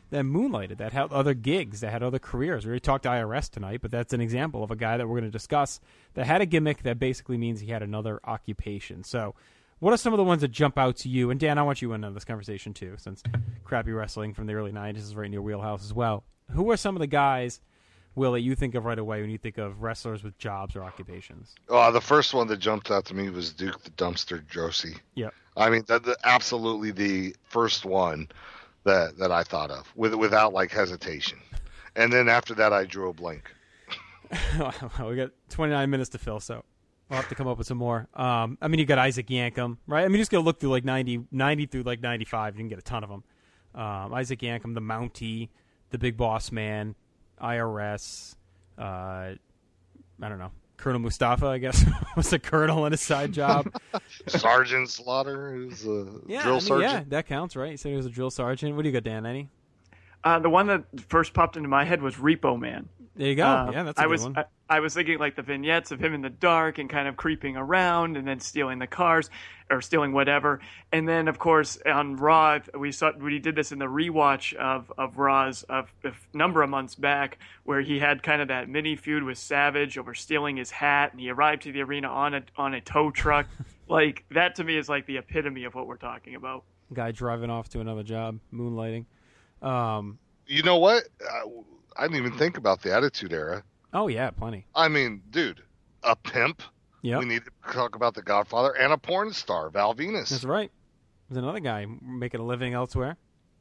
that moonlighted, that had other gigs, that had other careers. We already talked I R S tonight, but that's an example of a guy that we're going to discuss that had a gimmick that basically means he had another occupation. So what are some of the ones that jump out to you? And Dan, I want you in on this conversation too, since crappy wrestling from the early nineties is right in your wheelhouse as well. Who are some of the guys, Will, that you think of right away when you think of wrestlers with jobs or occupations? Uh, the first one that jumped out to me was Duke the Dumpster Droese. Yeah. I mean, that, the, absolutely the first one that that I thought of, with without like hesitation. And then after that, I drew a blank. Well, we got twenty-nine minutes to fill, so we'll have to come up with some more. Um, I mean, you got Isaac Yankem, right? I mean, you just got to look through like ninety, ninety through like ninety-five. You can get a ton of them. Um, Isaac Yankem, the Mountie, the Big Boss Man, I R S, uh, I don't know, Colonel Mustafa, I guess, was a colonel in a side job. Sergeant Slaughter, who's a yeah, drill I mean, sergeant. Yeah, that counts, right? You said he was a drill sergeant. What do you got, Dan? Any? Uh, the one that first popped into my head was Repo Man. There you go. Uh, yeah, that's a I good was, one. I, I was thinking like the vignettes of him in the dark and kind of creeping around and then stealing the cars or stealing whatever. And then, of course, on Raw, we saw we did this in the rewatch of, of Raw's of a number of months back where he had kind of that mini feud with Savage over stealing his hat, and he arrived to the arena on a, on a tow truck. Like, that to me is like the epitome of what we're talking about. Guy driving off to another job, moonlighting. Um, you know what? I, I didn't even think about the Attitude Era. Oh, yeah, plenty. I mean, dude, a pimp. Yep. We need to talk about the Godfather and a porn star, Val Venus. That's right. There's another guy making a living elsewhere.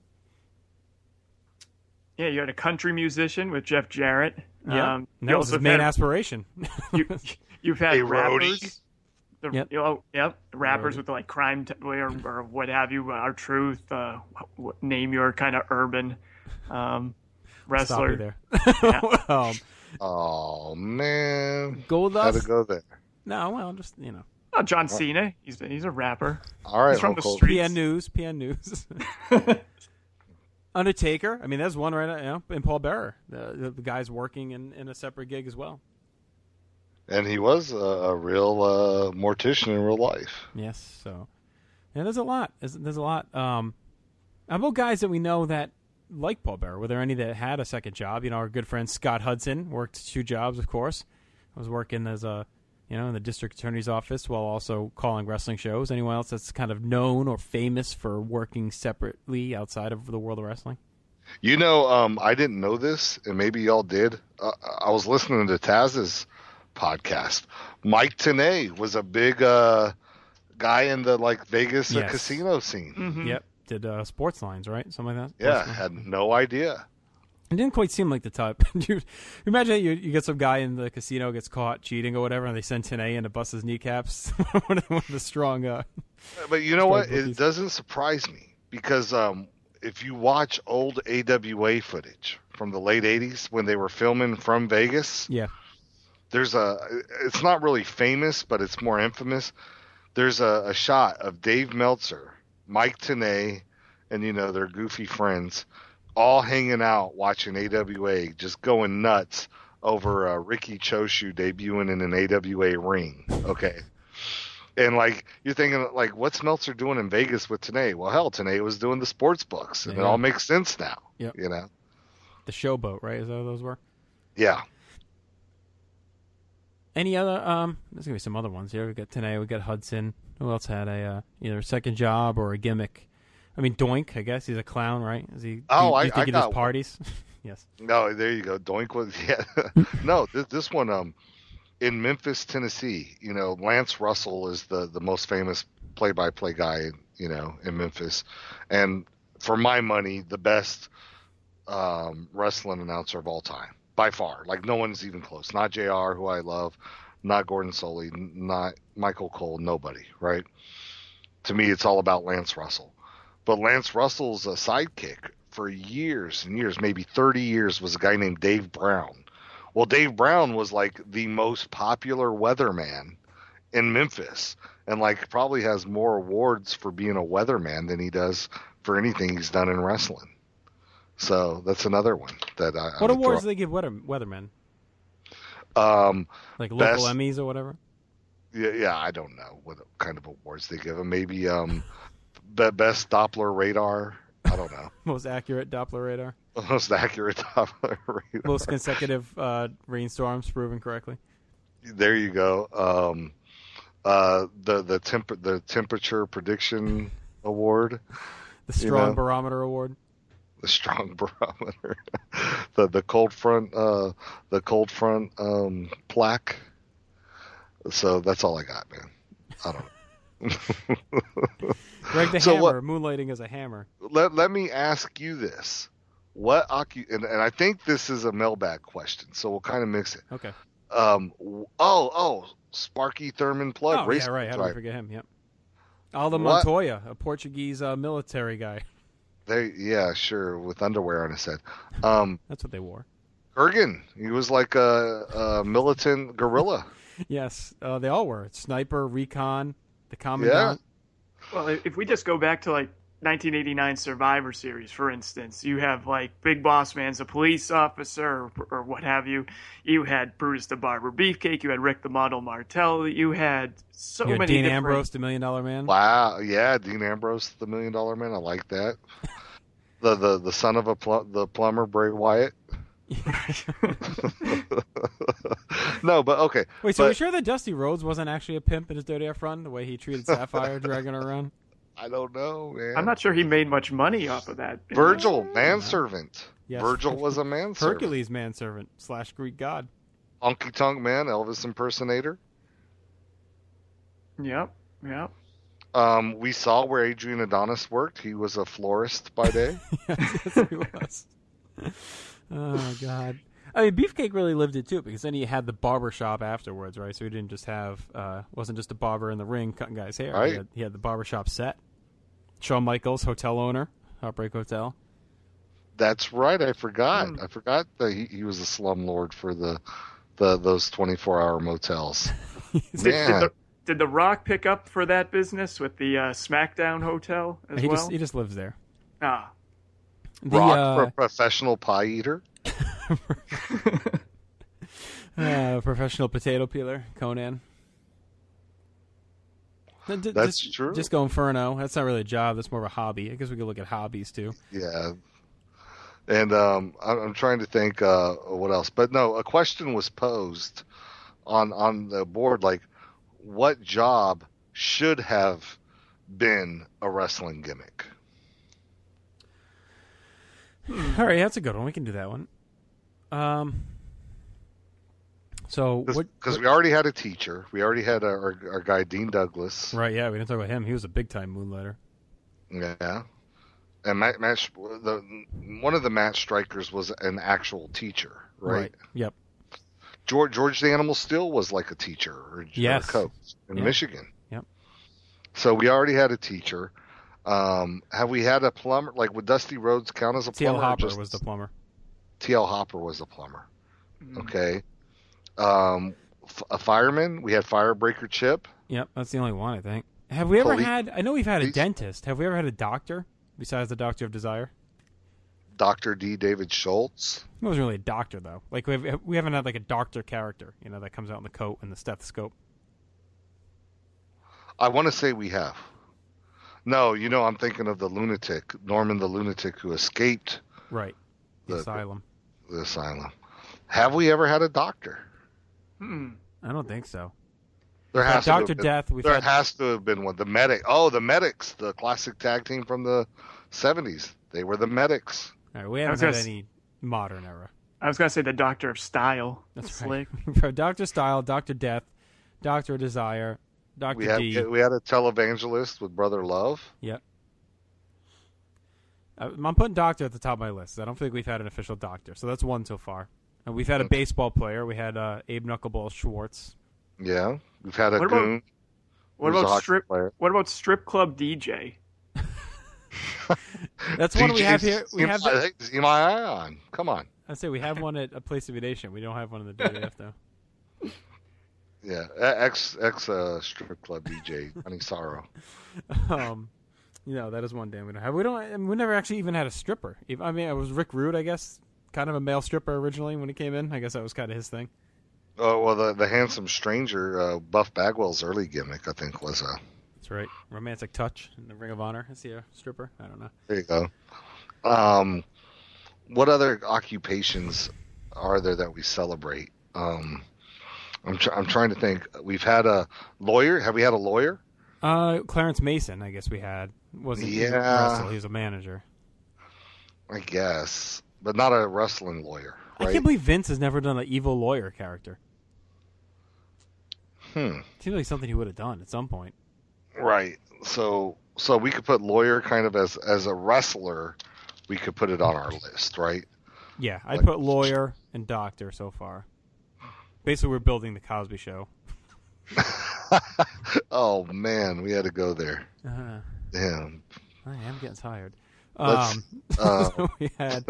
Yeah, you had a country musician with Jeff Jarrett. Yeah, um, that was his main had, aspiration. you, you've had a rappers. roadie. The, Yep. You know, yep. Rappers with like crime t- or, or what have you, Our Truth, uh, w- name your kind of urban um, wrestler. Stop you there. Yeah. um, Oh man, Goldust? Had to go there. No, well, just you know. Oh, John Cena. He's he's a rapper. All right, he's from the Hulk streets. P N News, P N News. Undertaker. I mean, there's one right now. And Paul Bearer, the, the guy's working in, in a separate gig as well. And he was a, a real uh, mortician in real life. Yes. So, yeah, there's a lot. There's, there's a lot. Um, how about guys that we know that like Paul Bearer? Were there any that had a second job? You know, our good friend Scott Hudson worked two jobs, of course. I was working as a, you know, in the district attorney's office while also calling wrestling shows. Anyone else that's kind of known or famous for working separately outside of the world of wrestling? You know, um, I didn't know this, and maybe y'all did. Uh, I was listening to Taz's podcast. Mike Tenay was a big uh, guy in the like Vegas uh, Yes. casino scene. Mm-hmm. Yep. Did uh, Sports Lines, right? Something like that? Yeah, Sports Lines. had no idea. It didn't quite seem like the type. you imagine you, you get some guy in the casino gets caught cheating or whatever, and they send Tenay in to bust his kneecaps. One of the strong. Uh, But you know strong what? bookies. It doesn't surprise me because um, if you watch old A W A footage from the late eighties when they were filming from Vegas, yeah. there's a. It's not really famous, but it's more infamous. There's a, a shot of Dave Meltzer, Mike Tenay, and you know their goofy friends, all hanging out watching A W A, just going nuts over uh, Ricky Choshu debuting in an A W A ring. Okay. And like you're thinking, like, what's Meltzer doing in Vegas with Tenay? Well, hell, Tenay was doing the sports books, and Yeah. it all makes sense now. Yep. You know? The Showboat, right? Is that what those were? Yeah. Any other? Um, there's gonna be some other ones here. We got Tenay, we got Hudson. Who else had a uh, either a second job or a gimmick? I mean, Doink. I guess he's a clown, right? Is he? Oh, do you, I- do you think I he got does one. parties? Yes. No, there you go. Doink was yeah. No, this this one um in Memphis, Tennessee. You know, Lance Russell is the the most famous play-by-play guy. You know, in Memphis, and for my money, the best um, wrestling announcer of all time by far. Like no one's even close. Not J R, who I love. Not Gordon Soley. Not Michael Cole. Nobody. Right. To me, it's all about Lance Russell. But Lance Russell's a sidekick for years and years, maybe thirty years, was a guy named Dave Brown. Well, Dave Brown was like the most popular weatherman in Memphis, and like probably has more awards for being a weatherman than he does for anything he's done in wrestling. So that's another one that I. What I would awards do throw. they give weather weathermen? Um, Like local best- Emmys or whatever? Yeah, yeah, I don't know what kind of awards they give him. Maybe um, be- best Doppler radar. I don't know. Most accurate Doppler radar. Most accurate Doppler radar. Most consecutive uh, rainstorms proven correctly. There you go. Um, uh, the the temp the temperature prediction award. The strong you know? barometer award. The strong barometer. the the cold front uh, the cold front um, plaque. So that's all I got, man. I don't know. Greg the So Hammer, what- moonlighting as a hammer. Let let me ask you this: What occu- and, and I think this is a mailbag question, so we'll kind of mix it. Okay. Um. w- Oh, oh, Sparky Thurman Plug. Oh, race yeah, right. How do we driver. forget him? Yep. Aldo What? Montoya, a Portuguese uh, military guy. They, yeah, sure, with underwear on his head. Um, That's what they wore. Kurgan, he was like a, a militant guerrilla. Yes, uh, they all were. Sniper, recon, the commandant. Well, if we just go back to like nineteen eighty-nine Survivor Series, for instance, you have like Big Boss Man's a police officer or, or what have you. You had Brutus the Barber Beefcake. You had Rick the Model Martel. You had so You had many Dean different... Ambrose, the Million Dollar Man. Wow, yeah, Dean Ambrose, the Million Dollar Man. I like that. the the the son of a pl- the plumber, Bray Wyatt. No, but okay. Wait, so but, are we sure that Dusty Rhodes wasn't actually a pimp in his Dirty F run, the way he treated Sapphire dragging her around? I don't know, man. I'm not sure he made much money off of that. Virgil, manservant. Yes. Virgil was a manservant. Hercules manservant slash Greek god. Honky Tonk Man, Elvis impersonator. Yep, yep. Um, we saw where Adrian Adonis worked. He was a florist by day. Yes, yes, he was. Oh, God. I mean, Beefcake really lived it, too, because then he had the barber shop afterwards, right? So he didn't just have, uh, wasn't just a barber in the ring cutting guys' hair. Right. He had, he had the barber shop set. Shawn Michaels, hotel owner, Heartbreak Hotel. That's right. I forgot. Hmm. I forgot that he, he was a slumlord for the, the those twenty-four hour motels. Did, did, Man. the, did The Rock pick up for that business with the uh, SmackDown Hotel as he well? just he just lives there. Ah, The, Rock, uh, for a professional pie eater. uh, professional potato peeler, Conan. D- d- That's just, true. Disco Inferno. That's not really a job. That's more of a hobby. I guess we could look at hobbies too. Yeah. And um, I'm, I'm trying to think uh, what else. But no, a question was posed on on the board, like, what job should have been a wrestling gimmick? All right, that's a good one. We can do that one. Um. So what? Because we already had a teacher. We already had our, our, our guy, Dean Douglas. Right. Yeah, we didn't talk about him. He was a big time moonlighter. Yeah. And Matt, Matt, the, one of the Matt Strikers was an actual teacher, right? Yep. George George the Animal Steel was like a teacher or Yes. a coach in Yeah. Michigan. Yep. So we already had a teacher. Um, have we had a plumber? Like, would Dusty Rhodes count as a T L plumber? or Hopper just- was the plumber. T L Hopper was the plumber. Mm-hmm. Okay. Um, f- a fireman. We had Firebreaker Chip. Yep, that's the only one I think. Have we ever Police- had? I know we've had a police- dentist. Have we ever had a doctor besides the Doctor of Desire? Doctor D. David Schultz. He wasn't really a doctor though. Like we have, we haven't had like a doctor character, you know, that comes out in the coat and the stethoscope. I want to say we have. No, you know, I'm thinking of the lunatic, Norman the lunatic, who escaped Right. The, The- asylum. the asylum. Have we ever had a doctor? hmm. I don't think so. There We've had has to have Doctor been- Death. We've there had has to have been one. The medic. Oh, the medics, the classic tag team from the seventies. They were the medics. all right, we I haven't was had gonna s- any modern era. I was gonna say the Doctor of Style. That's Slick. right. We've had Doctor Style, Doctor Death, Doctor Desire, Doctor We had D. we had a televangelist with Brother Love. Yep. Uh, I'm putting Doctor at the top of my list. I don't think we've had an official Doctor, so that's one so far. And we've had a baseball player. We had uh, Abe Knuckleball Schwartz. Yeah, we've had a What about- goon. What who's a about hockey strip? player. What about strip club D J? That's one we have D J here. We have. I The, think see my eye on. Come on. I say we have one at a Place to Be Nation. We don't have one in the W W F though. Yeah, ex ex uh, strip club D J, Honey Sorrow. Um, you know that is one damn we don't have. We don't. I mean, we never actually even had a stripper. If- I mean, it was Rick Rude, I guess, kind of a male stripper originally when he came in. I guess that was kind of his thing. Oh well, the the handsome stranger, uh, Buff Bagwell's early gimmick, I think, was a That's right. Romantic Touch in the Ring of Honor. Is he a stripper? I don't know. There you go. Um, what other occupations are there that we celebrate? Um, I'm tr- I'm trying to think. We've had a lawyer. Have we had a lawyer? Uh, Clarence Mason, I guess we had. Wasn't he? Yeah. Wrestle. He was a manager. I guess, but not a wrestling lawyer. Right? I can't believe Vince has never done an evil lawyer character. Hmm. Seems like something he would have done at some point. Right. So so we could put lawyer kind of as as a wrestler. We could put it on our list, right? Yeah, I'd Like- put lawyer and doctor so far. Basically, we're building the Cosby Show. Oh man, we had to go there. Uh, Damn. I am getting tired. Let's- Um, uh, so we had,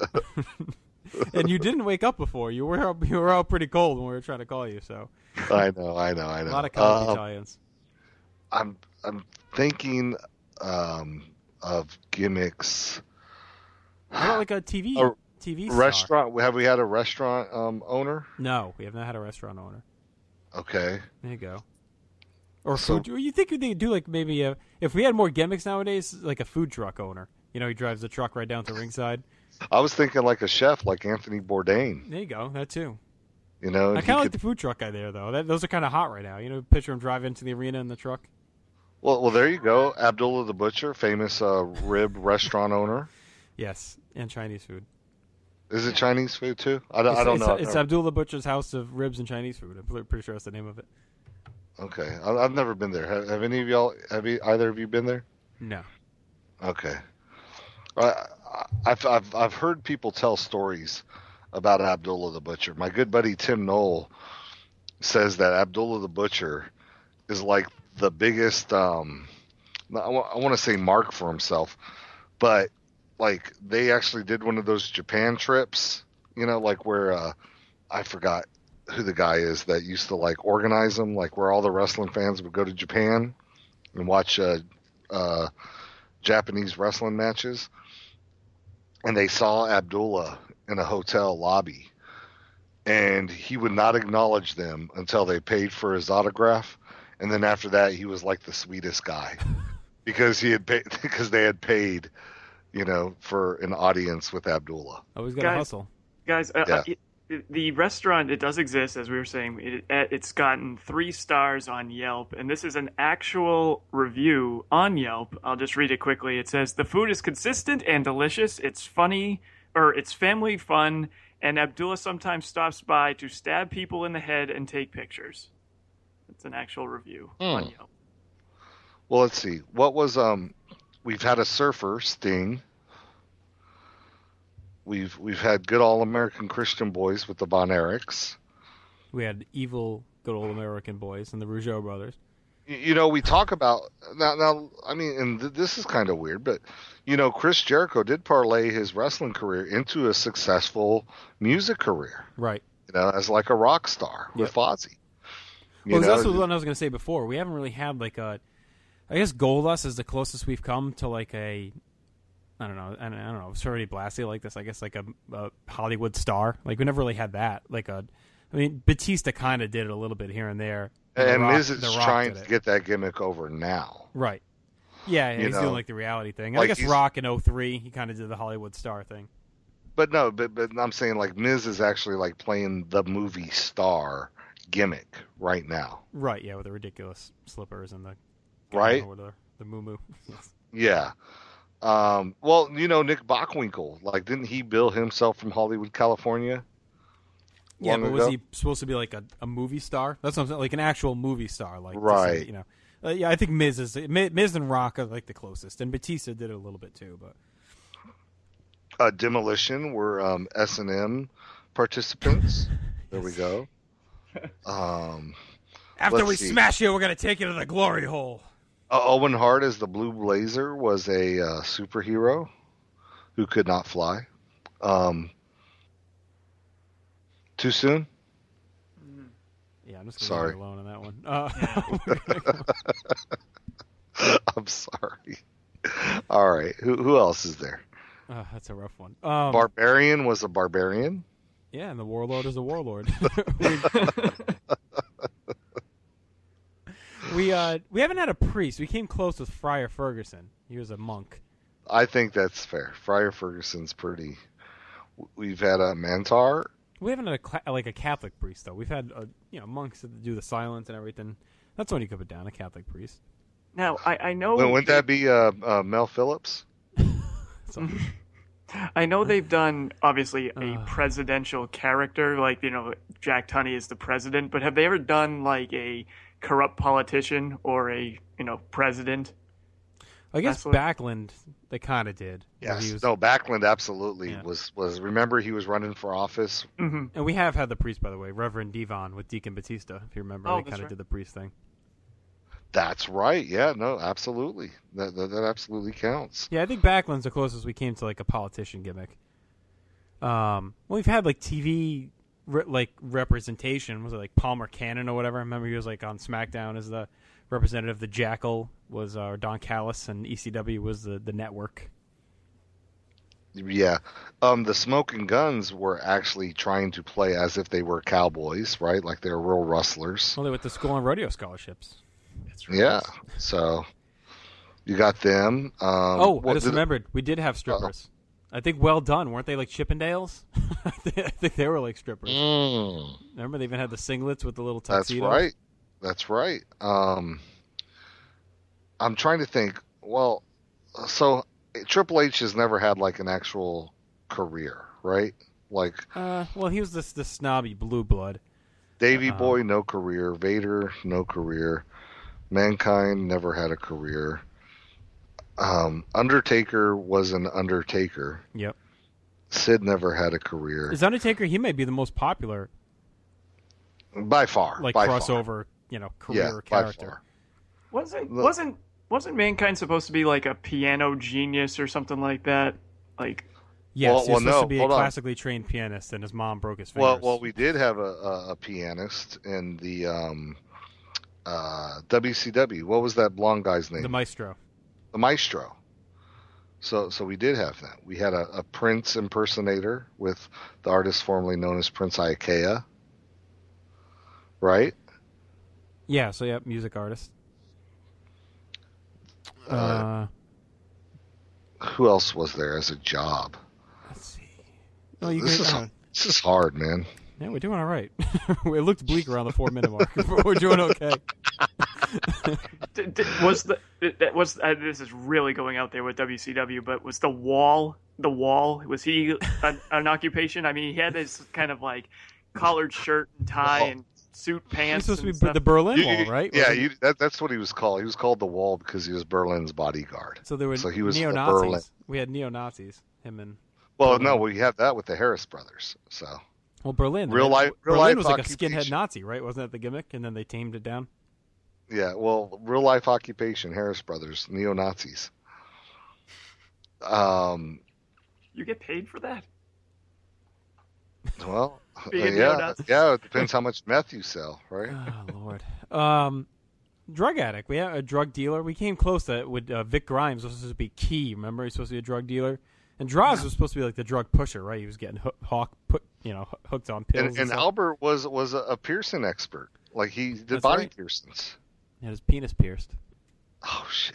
and you didn't wake up before. You were up, you were out pretty cold when we were trying to call you. So I know, I know, I know. a lot of Cosby Um, tie-ins. I'm I'm thinking um, of gimmicks. How about like a T V A T V star? Restaurant? Have we had a restaurant um, owner? No, we have not had a restaurant owner. Okay. There you go. Or So- food. You think they do like maybe a, if we had more gimmicks nowadays, like a food truck owner. You know, he drives the truck right down to ringside. I was thinking like a chef, like Anthony Bourdain. There you go. That too. You know, I he kind of like could- the food truck guy there, though. That, those are kind of hot right now. You know, picture him drive into the arena in the truck. Well, well, there you go. Abdullah the Butcher, famous uh, rib restaurant owner. Yes, and Chinese food. Is it Chinese food too? I don't, It's, I don't it's, know. It's Abdullah the Butcher's House of Ribs and Chinese Food. I'm pretty- pretty sure that's the name of it. Okay, I, I've never been there. Have, have any of y'all? Have you, either of you been there? No. Okay. I, I've I've I've heard people tell stories about Abdullah the Butcher. My good buddy Tim Knoll says that Abdullah the Butcher is like the biggest. Um, I want to say mark for himself, but like they actually did one of those Japan trips. You know, like where uh, I forgot who the guy is that used to like organize them, like where all the wrestling fans would go to Japan and watch uh, uh, Japanese wrestling matches. And they saw Abdullah in a hotel lobby, and he would not acknowledge them until they paid for his autograph. And then after that, he was like the sweetest guy because he had paid, because they had paid, you know, for an audience with Abdullah. Always got to Guys- hustle. Guys, uh, Yeah. uh, it, the restaurant, it does exist, as we were saying. It, it's gotten three stars on Yelp, and this is an actual review on Yelp. I'll just read it quickly. It says, "The food is consistent and delicious. It's funny, or it's family fun, and Abdullah sometimes stops by to stab people in the head and take pictures." It's an actual review on Hmm. Yelp. Well, let's see. What was um? We've had a surfer, Sting. We've we've had good all American Christian boys with the Von Erichs. We had evil, good old American boys and the Rougeau brothers. You, you know, we talk about now. Now, I mean, and th- this is kind of weird, but you know, Chris Jericho did parlay his wrestling career into a successful music career. Right. You know, as like a rock star with Fozzy. You Well, know, that's what I was going to say before. We haven't really had like a. I guess Goldust is the closest we've come to like a. I don't know. I don't, I don't know. It's already blasty like this. I guess like a, a Hollywood star. Like we never really had that. Like a. I mean, Batista kind of did it a little bit here and there. and The Rock- Miz is The Rock trying did to it. get that gimmick over now. Right. Yeah, You he's know, doing like the reality thing. I like guess he's- Rock in oh three, he kind of did the Hollywood star thing. But no, but but I'm saying like Miz is actually like playing the movie star gimmick right now. Right. Yeah, with the ridiculous slippers and the. Right? Or whatever, the moo Yes. Yeah. Um, well, you know, Nick Bockwinkel, like, didn't he bill himself from Hollywood, California? Yeah, long but was ago? he supposed to be like a, a movie star? That's what I'm saying, like an actual movie star, like to say, Right. you know, uh, yeah, I think Miz is Mi- Miz and Rock are like the closest, and Batista did it a little bit too. But Uh, Demolition were um, S and M participants. There we go. Um, after let's we see. smash you, we're gonna take you to the glory hole. Uh, Owen Hart as the Blue Blazer was a uh, superhero who could not fly. Um, too soon? Yeah, I'm just gonna Sorry. leave you alone on that one. Uh, I'm sorry. All right. Who who else is there? uh, that's a rough one. Um, Barbarian was a barbarian. yeah, and the Warlord is a warlord. We uh we haven't had a priest. We came close with Friar Ferguson. He was a monk. I think that's fair. Friar Ferguson's pretty. We've had a Mantar. We haven't had a cla- like a Catholic priest though. We've had uh, you know monks that do the silence and everything. That's when you could put down a Catholic priest. Now I, I know. Well, wouldn't that be uh, uh, Mel Phillips? I know they've done obviously a Uh. presidential character, like you know Jack Tunney is the president. But have they ever done like a corrupt politician or a you know president? I guess Wrestler? Backlund, they kind of did. where Yes. he was- No, Backlund absolutely Yeah. was was. Remember, he was running for office. Mm-hmm. And we have had the priest, by the way, Reverend Devon with Deacon Batista. If you remember, Oh, they that's kind of right. did the priest thing. That's right. Yeah. No. Absolutely. That that, that absolutely counts. Yeah, I think Backlund's the closest we came to like a politician gimmick. Um, well, we've had like T V re- like representation. Was it like Palmer Cannon or whatever? I remember he was like on SmackDown as the representative. The Jackal was uh, Don Callis, and E C W was the the network. Yeah. Um, the Smoking Guns were actually trying to play as if they were cowboys, right? Like they were real rustlers. Well, they went to school on rodeo scholarships. Yeah. So you got them. Um, oh, I what just did- remembered. We did have strippers. I think Well Done. Weren't they like Chippendales? I thi- I think they were like strippers. Mm. Remember, they even had the singlets with the little That's tuxedos. right. That's right. Um, I'm trying to think. Well, so Triple H has never had like an actual career, right? Like Uh, well, he was this this snobby blue blood. Davey Uh, Boy, no career. Vader, no career. Mankind never had a career. Um, Undertaker was an Undertaker. Yep. Sid never had a career. Is Undertaker? He may be the most popular, By far. like by crossover, far. you know, career Yeah, by character. far. Wasn't Look- wasn't wasn't Mankind supposed to be like a piano genius or something like that? Like Yes, Well- he well, was supposed no, to be a hold on. classically trained pianist, and his mom broke his fingers. Well, well, we did have a, a, a pianist in the um, uh, W C W. What was that blonde guy's name? the maestro. The Maestro. So, so we did have that. We had a, a Prince impersonator with the artist formerly known as Prince Ikea. Right? Yeah. So yeah, music artist. Uh, Uh, Who else was there as a job? let's see. Oh, you This can, is uh, this is hard, man. yeah, we're doing all right. It looked bleak around the four minute mark. but we're doing okay. d- d- was the that was uh, this is really going out there with W C W, but was the Wall the Wall was he an, an occupation? I mean, he had this kind of like collared shirt and tie and suit He's pants. supposed to be and stuff. the Berlin You- Wall, you- right? Yeah, Was it- you, that, that's what he was called. He was called the Wall because he was Berlin's bodyguard. So there were so he was the neo Berlin. Nazis. We had neo Nazis. Him and Well, no, we have that with the Harris brothers. So well, Berlin. Real Berlin- life- real Berlin life was like a occupation. skinhead Nazi, right? Wasn't that the gimmick? And then they tamed it down. yeah, well, real life occupation, Harris brothers, neo Nazis. Um, You get paid for that? well, Being a yeah, neo-Nazi. yeah, it depends how much meth you sell, right? Oh Lord. Um, drug addict. We had a drug dealer. We came close to it with uh, Vic Grimes. Was supposed to be key. Remember, he's supposed to be a drug dealer. And Droz was supposed to be like the drug pusher, right? He was getting hook, hawk, put, you know, hooked on pills. And, And, and stuff. Albert was was a, a piercing expert. Like he did That's body right. piercings. He had his penis pierced. Oh shit.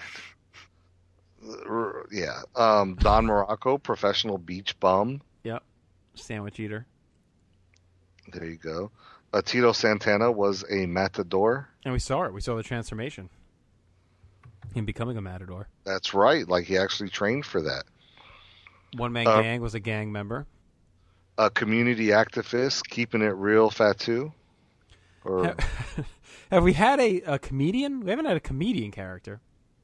R- Yeah. Um, Don Morocco, professional beach bum. Yep. Sandwich eater. There you go. Uh, Tito Santana was a matador. And we saw it. We saw the transformation. Him becoming a matador. That's right. Like he actually trained for that. One man Uh, gang was a gang member. A community activist, keeping it real, Fatu. Or Have we had a, a comedian? We haven't had a comedian character.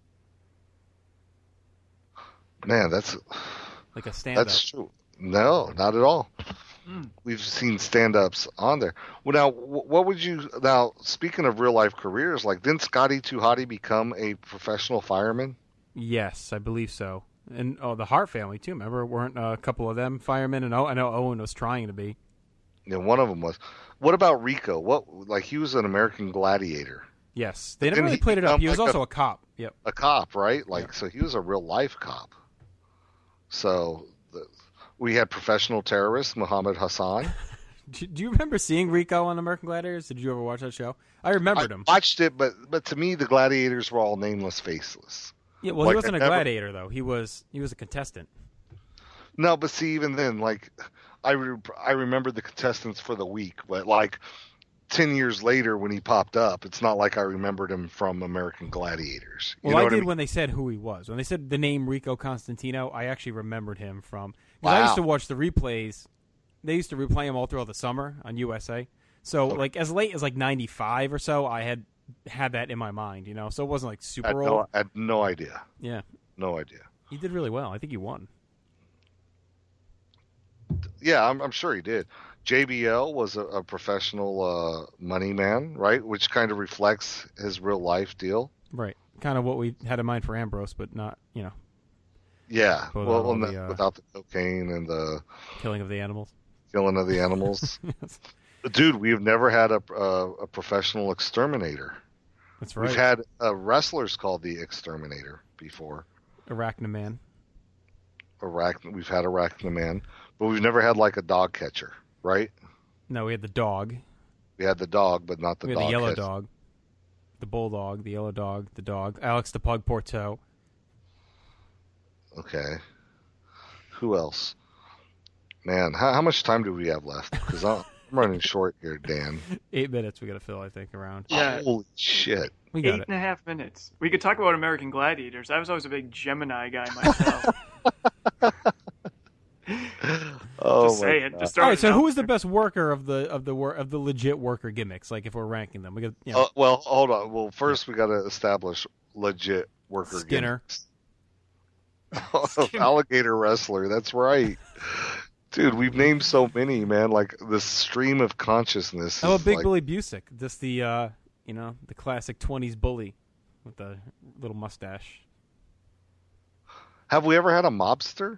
man, that's Like a stand-up. that's true. No, not at all. We've seen stand-ups on there. Well, now, wh- what would you now? Speaking of real-life careers, like didn't Scotty Too Hotty become a professional fireman? Yes, I believe so. And oh, the Hart family too. Remember, weren't uh, a couple of them firemen? And oh, I know Owen was trying to be. Yeah, one of them was. What about Rico? What like he was an American gladiator, Yes, they never Didn't really he played it up. become He was like also a- a cop. Yep. a cop, right? Like so, he was a real-life cop. So the, we had professional terrorist Muhammad Hassan. Do do you remember seeing Rico on American Gladiators? Did you ever watch that show? I remembered I him. watched it, but but to me, the gladiators were all nameless, faceless. Yeah, well, Like, he wasn't I a never- gladiator though. He was he was a contestant. No, but see, even then, like, I re- I remember the contestants for the week, but like ten years later when he popped up, it's not like I remembered him from American Gladiators. You Well, know I what did I mean? when they said who he was. When they said the name Rico Constantino, I actually remembered him from. Because I Wow. used to watch the replays. They used to replay him all throughout the summer on U S A. So, like, as late as like ninety-five or so, I had had that in my mind, you know. So it wasn't like I super had, old. no, I had no idea. Yeah, No idea. he did really well. I think he won. Yeah, I'm, I'm sure he did. J B L was a, a professional uh, money man, right? Which kind of reflects his real life deal. Right, kind of what we had in mind for Ambrose, but not, you know, Yeah, Without well, all well, the, uh, without the cocaine and the killing of the animals. killing of the animals. Yes. Dude, we've never had a, a, a professional exterminator. That's right. We've had uh, wrestlers called the Exterminator before. Arachnaman. Arachn- we've had Arachnaman, but we've never had like a dog catcher, right? No, we had the dog. We had the dog, but not the we had dog the yellow catcher. dog, the bulldog, the yellow dog, the dog. Alex the Pug Porto. Okay. Who else? Man, how, how much time do we have left? Because I'm running short here, Dan. Eight minutes we got to fill, I think, around. Yeah. Holy shit. We got Eight it. and a half minutes. We could talk about American Gladiators. I was always a big Gemini guy myself. Oh, Just my saying. God. Just All throwing right, so it out who is the there. best worker of the of the wor- of the legit worker gimmicks? Like if we're ranking them, we got you know, Uh, well, hold on. Well, first we got to establish legit worker Skinner. gimmicks. Alligator wrestler. That's right. Dude, we've named so many, man. Like the stream of consciousness. How is about Big like, Billy Busick? Just the uh, you know the classic twenties bully with the little mustache. Have we ever had a mobster?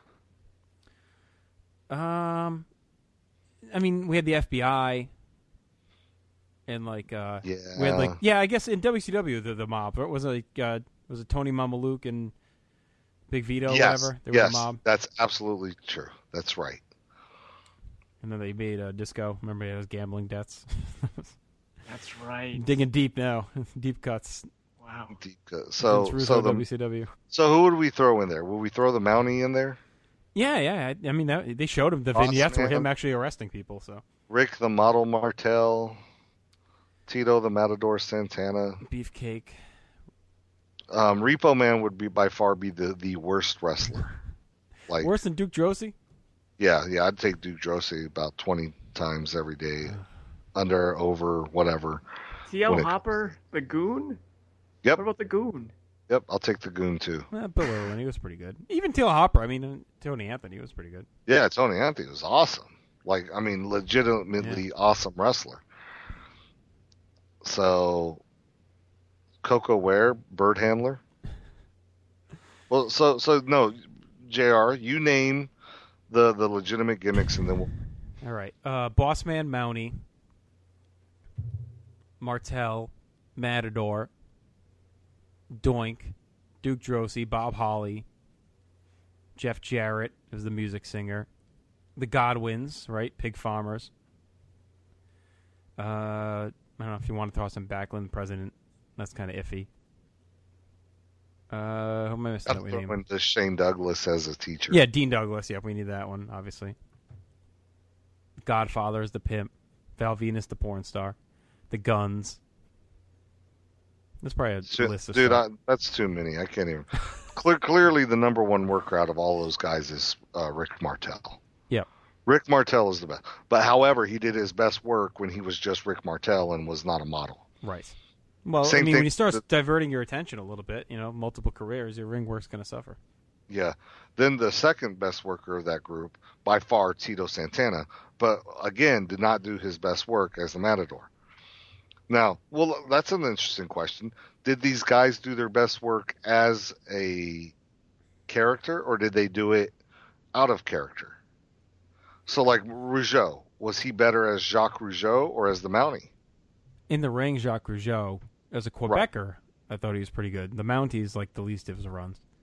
Um, I mean, we had the F B I, and like, uh, Yeah. we had like, yeah, I guess in W C W the the mob. Right? Was it like, uh, was it Tony Mamaluke and Big Vito, yes. whatever? They yes. were the mob, That's absolutely true. That's right. and then they made uh, Disco. Remember, he had his gambling debts. That's right. Digging deep now, deep cuts. Wow. Deep cut. So, Vince Russo, so the W C W. so who would we throw in there? Will we throw the Mountie in there? Yeah, yeah. I, I mean, that, they showed him the Boss vignettes were Man. him actually arresting people. So Rick the Model Martel, Tito the Matador Santana. Beefcake. Um, Repo Man would be by far be the, the worst wrestler. Like Worse than Duke Drosy? yeah, yeah, I'd take Duke Drosy about twenty times every day, under, over, whatever. T L When it- Hopper, the Goon? Yep. What about the Goon? Yep, I'll take the Goon too. Eh, Bill Irwin, he was pretty good. Even Teal Hopper. I mean, uh, Tony Anthony was pretty good. Yeah, Tony Anthony was awesome. Like, I mean, legitimately awesome wrestler. So, Coco Ware, Bird Handler. Well, so so no, J R, you name the the legitimate gimmicks, and then we'll. All right. Uh, Bossman Mountie, Martel, Matador, Doink, Duke Drosy, Bob Holly, Jeff Jarrett is the music singer, the Godwins, right? Pig Farmers. Uh, I don't know if you want to toss in Backlund, President. That's kind of iffy. Uh, who am I missing? I'll That we throw name? in the Shane Douglas as a teacher. Yeah, Dean Douglas. Yep, we need that one, obviously. Godfather is the pimp. Val Venus, the porn star. The Guns. That's probably a Dude, list of dude I, stuff. that's too many. I can't even. Clear, clearly, the number one worker out of all those guys is uh, Rick Martel. Yep. Rick Martel is the best. But however, he did his best work when he was just Rick Martel and was not a model. Right. Well, Same I mean, thing- when you start the- diverting your attention a little bit, you know, multiple careers, your ring work's going to suffer. Yeah. Then the second best worker of that group, by far, Tito Santana. But again, did not do his best work as the Matador. Now, well, that's an interesting question. Did these guys do their best work as a character, or did they do it out of character? So, like Rougeau, was he better as Jacques Rougeau or as the Mountie? In the ring, Jacques Rougeau, as a Quebecer, I thought he was pretty good. The Mountie's like the least of his runs.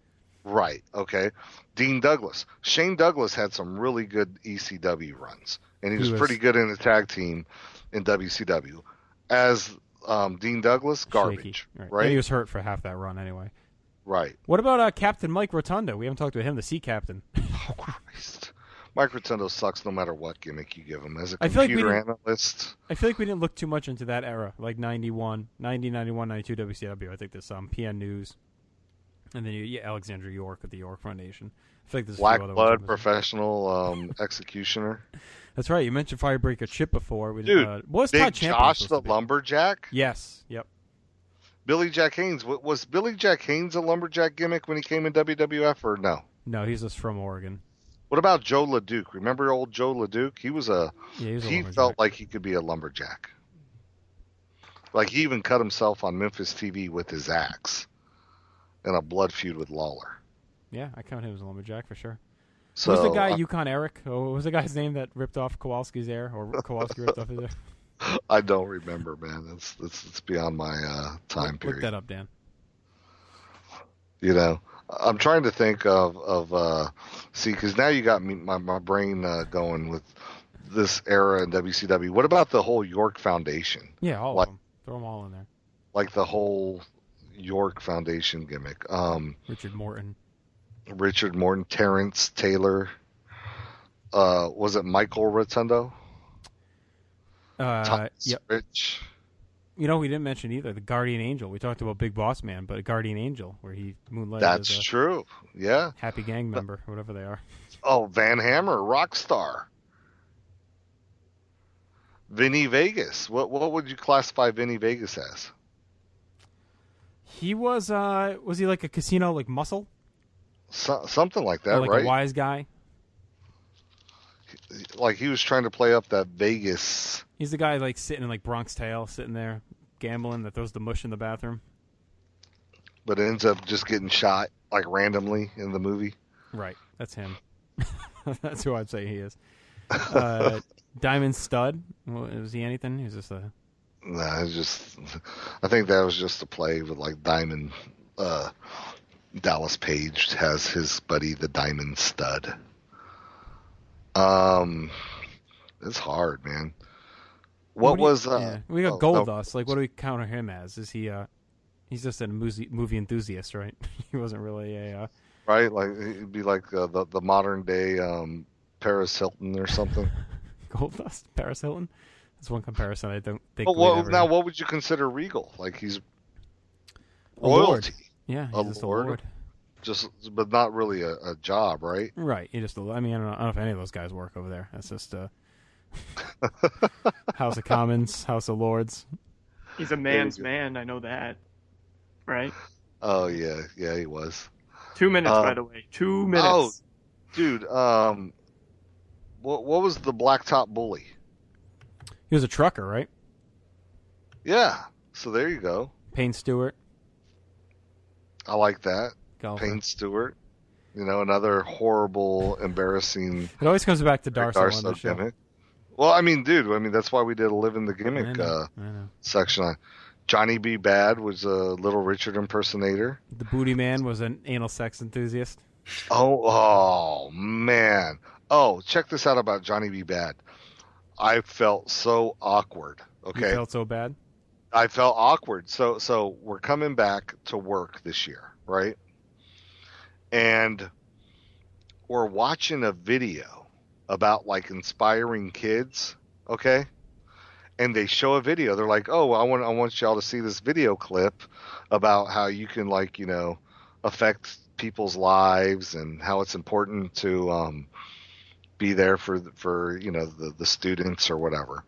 Right. Okay. Dean Douglas. Shane Douglas had some really good E C W runs, and he was, He was- pretty good in the tag team in W C W. As um, Dean Douglas, garbage. Shaky. Right. Right. And he was hurt for half that run anyway. Right. What about uh, Captain Mike Rotundo? We haven't talked to him, the Sea Captain. Oh, Christ. Mike Rotundo sucks no matter what gimmick you give him. As a I feel like we computer didn't- analyst, I feel like we didn't look too much into that era, like ninety-one, ninety, ninety-one, ninety-two W C W. I think there's some P N News. And then you, yeah, Alexander York with the York Foundation. I feel like there's a Black few other Blood ones. professional um, executioner. That's right. You mentioned Firebreaker Chip before. We, Dude, uh, what was Big Todd Champion Josh supposed the to be? Lumberjack. Yes. Yep. Billy Jack Haynes. wa- Was Billy Jack Haynes a lumberjack gimmick when he came in W W F or no? No, he's just from Oregon. What about Joe LaDuke? Remember old Joe LaDuke? He was a Yeah, he was a he lumberjack. felt like he could be a lumberjack. Like he even cut himself on Memphis T V with his axe in a blood feud with Lawler. Yeah, I count him as a lumberjack for sure. So Who's the guy, uh, Yukon Eric? Oh, what was the guy's name that ripped off Kowalski's hair? Or Kowalski ripped off his hair? I don't remember, man. That's that's it's beyond my uh, time Look period. that up, Dan. You know, I'm trying to think of of uh, see because now you got me my my brain uh, going with this era in W C W. What about the whole York Foundation? Yeah, all like, of them. Throw them all in there. Like the whole York Foundation gimmick. Um, Richard Morton. Richard Morton, Terrence Taylor. Uh, was it Michael Rotundo? Uh, Thomas yep. Rich. You know, we didn't mention either the Guardian Angel. We talked about Big Boss Man, but Guardian Angel, where he moonlighted That's as a true. Yeah. happy gang member, or whatever they are. Oh, Van Hammer, Rockstar. Vinny Vegas. What what would you classify Vinny Vegas as? He was, uh, was he like a casino, like muscle? So, something like that, Or like right? a wise guy? Like he was trying to play up that Vegas. He's the guy like sitting in like Bronx Tale, sitting there gambling that throws the mush in the bathroom. But ends up just getting shot like randomly in the movie. Right, that's him. That's who I'd say he is. Uh, Diamond Stud. Well, was he anything? He was just a. Nah, it's just. I think that was just a play with like Diamond. Uh, Dallas Page has his buddy, the Diamond Stud. Um, it's hard, man. What, What do you- was uh? yeah. We got oh, Gold no. Dust. Like, what do we counter him as? Is he uh? He's just a movie movie enthusiast, right? He wasn't really a. Uh... Right, like it'd be like uh, the the modern day um, Paris Hilton or something. Gold Dust, Paris Hilton. That's one comparison I don't think. But we'd what, ever now, have. what would you consider Regal? Like he's A lord. royalty. Yeah, he's a just a lord. lord. Just, but not really a, a job, right? Right. He just. I mean, I don't, know, I don't know if any of those guys work over there. That's just uh, House of Commons, House of Lords. He's a man's man. I know that. Right? Oh yeah, yeah, he was. Two minutes, Uh, by the way. Two minutes. Oh, dude, um, what what was the Blacktop Bully? He was a trucker, right? Yeah. So there you go. Payne Stewart. I like that. Golfer. Payne Stewart. You know, another horrible, embarrassing. It always comes back to Darso on Darso the show. gimmick. Well, I mean, dude, I mean that's why we did a live in the I gimmick know, uh, I know. section on. Johnny B. Bad was a Little Richard impersonator. The Booty Man was an anal sex enthusiast. Oh, oh man. Oh, check this out about Johnny B. Bad. I felt so awkward. Okay. You felt so bad? I felt awkward. So so we're coming back to work this year, right? And we're watching a video about like inspiring kids, okay? And they show a video. They're like, "Oh, I want I want y'all to see this video clip about how you can like, you know, affect people's lives and how it's important to um be there for for, you know, the the students or whatever."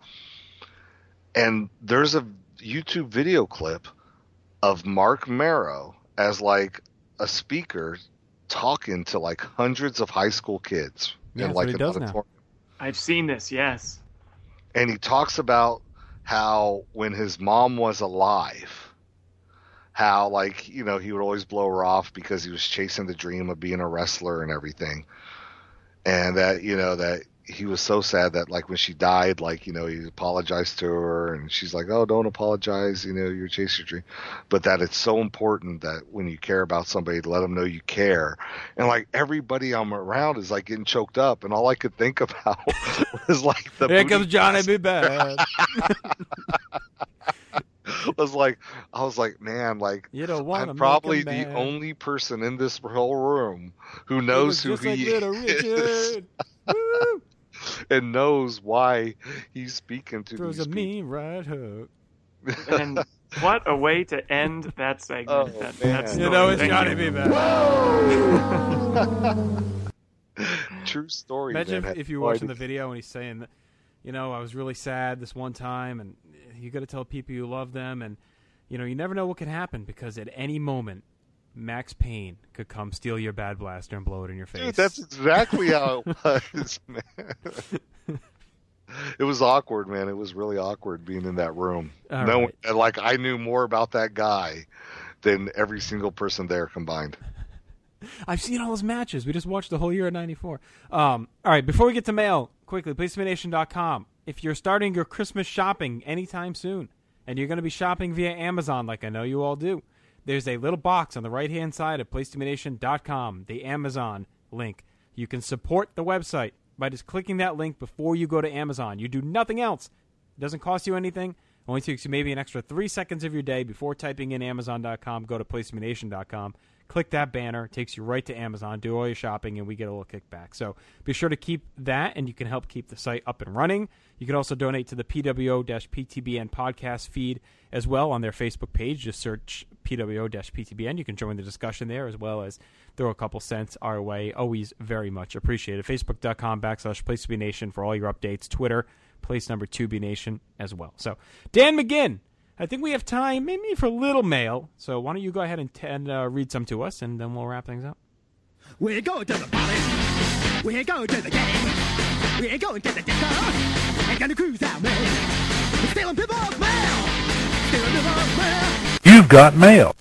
And there's a YouTube video clip of Mark Marrow as like a speaker talking to like hundreds of high school kids Yeah, in that's like what he an does now. auditorium. I've seen this, yes. And he talks about how when his mom was alive, how like, you know, he would always blow her off because he was chasing the dream of being a wrestler and everything. And that, you know, that he was so sad that like when she died, like, you know, he apologized to her and she's like, oh, don't apologize, you know, you're chasing your dream. But that it's so important that when you care about somebody, to let them know you care. And like everybody I'm around is like getting choked up, and all I could think about was like the Here comes Johnny B. Bad. was like, I was like, man, like, you don't want I'm probably the only person in this whole room who knows who he like is. And knows why he's speaking to Throws these a people. mean right hook. And what a way to end that segment. Oh, that, man. that You know, it's Thank Johnny you. B. Bad. True story. Imagine man. if, if you're watching the video and he's saying, that, you know, I was really sad this one time, and you got to tell people you love them, and you know, you never know what could happen because at any moment, Max Payne could come steal your Bad Blaster and blow it in your face. Dude, that's exactly how it was, man. It was awkward, man. It was really awkward being in that room. All no, right. one, like I knew more about that guy than every single person there combined. I've seen all those matches. We just watched the whole year of ninety-four. Um, all right, before we get to mail, quickly, place to be nation dot com. If you're starting your Christmas shopping anytime soon, and you're going to be shopping via Amazon like I know you all do, there's a little box on the right-hand side of place to be nation dot com, the Amazon link. You can support the website by just clicking that link before you go to Amazon. You do nothing else. It doesn't cost you anything. It only takes you maybe an extra three seconds of your day before typing in amazon dot com. Go to place to be nation dot com. Click that banner. It takes you right to Amazon. Do all your shopping, and we get a little kickback. So be sure to keep that, and you can help keep the site up and running. You can also donate to the P W O P T B N podcast feed as well on their Facebook page. Just search P W O P T B N. You can join the discussion there as well as throw a couple cents our way. Always very much appreciated. Facebook.com backslash Place to Be Nation for all your updates. Twitter, place number two B Nation as well. So, Dan McGinn, I think we have time maybe for a little mail. So why don't you go ahead and, t- and uh, read some to us, and then we'll wrap things up. We go to the party. We go to the game. We go to the disco. Ain't gonna cruise out, man. We're stealing people's mail. Stealing people's mail. You've got mail.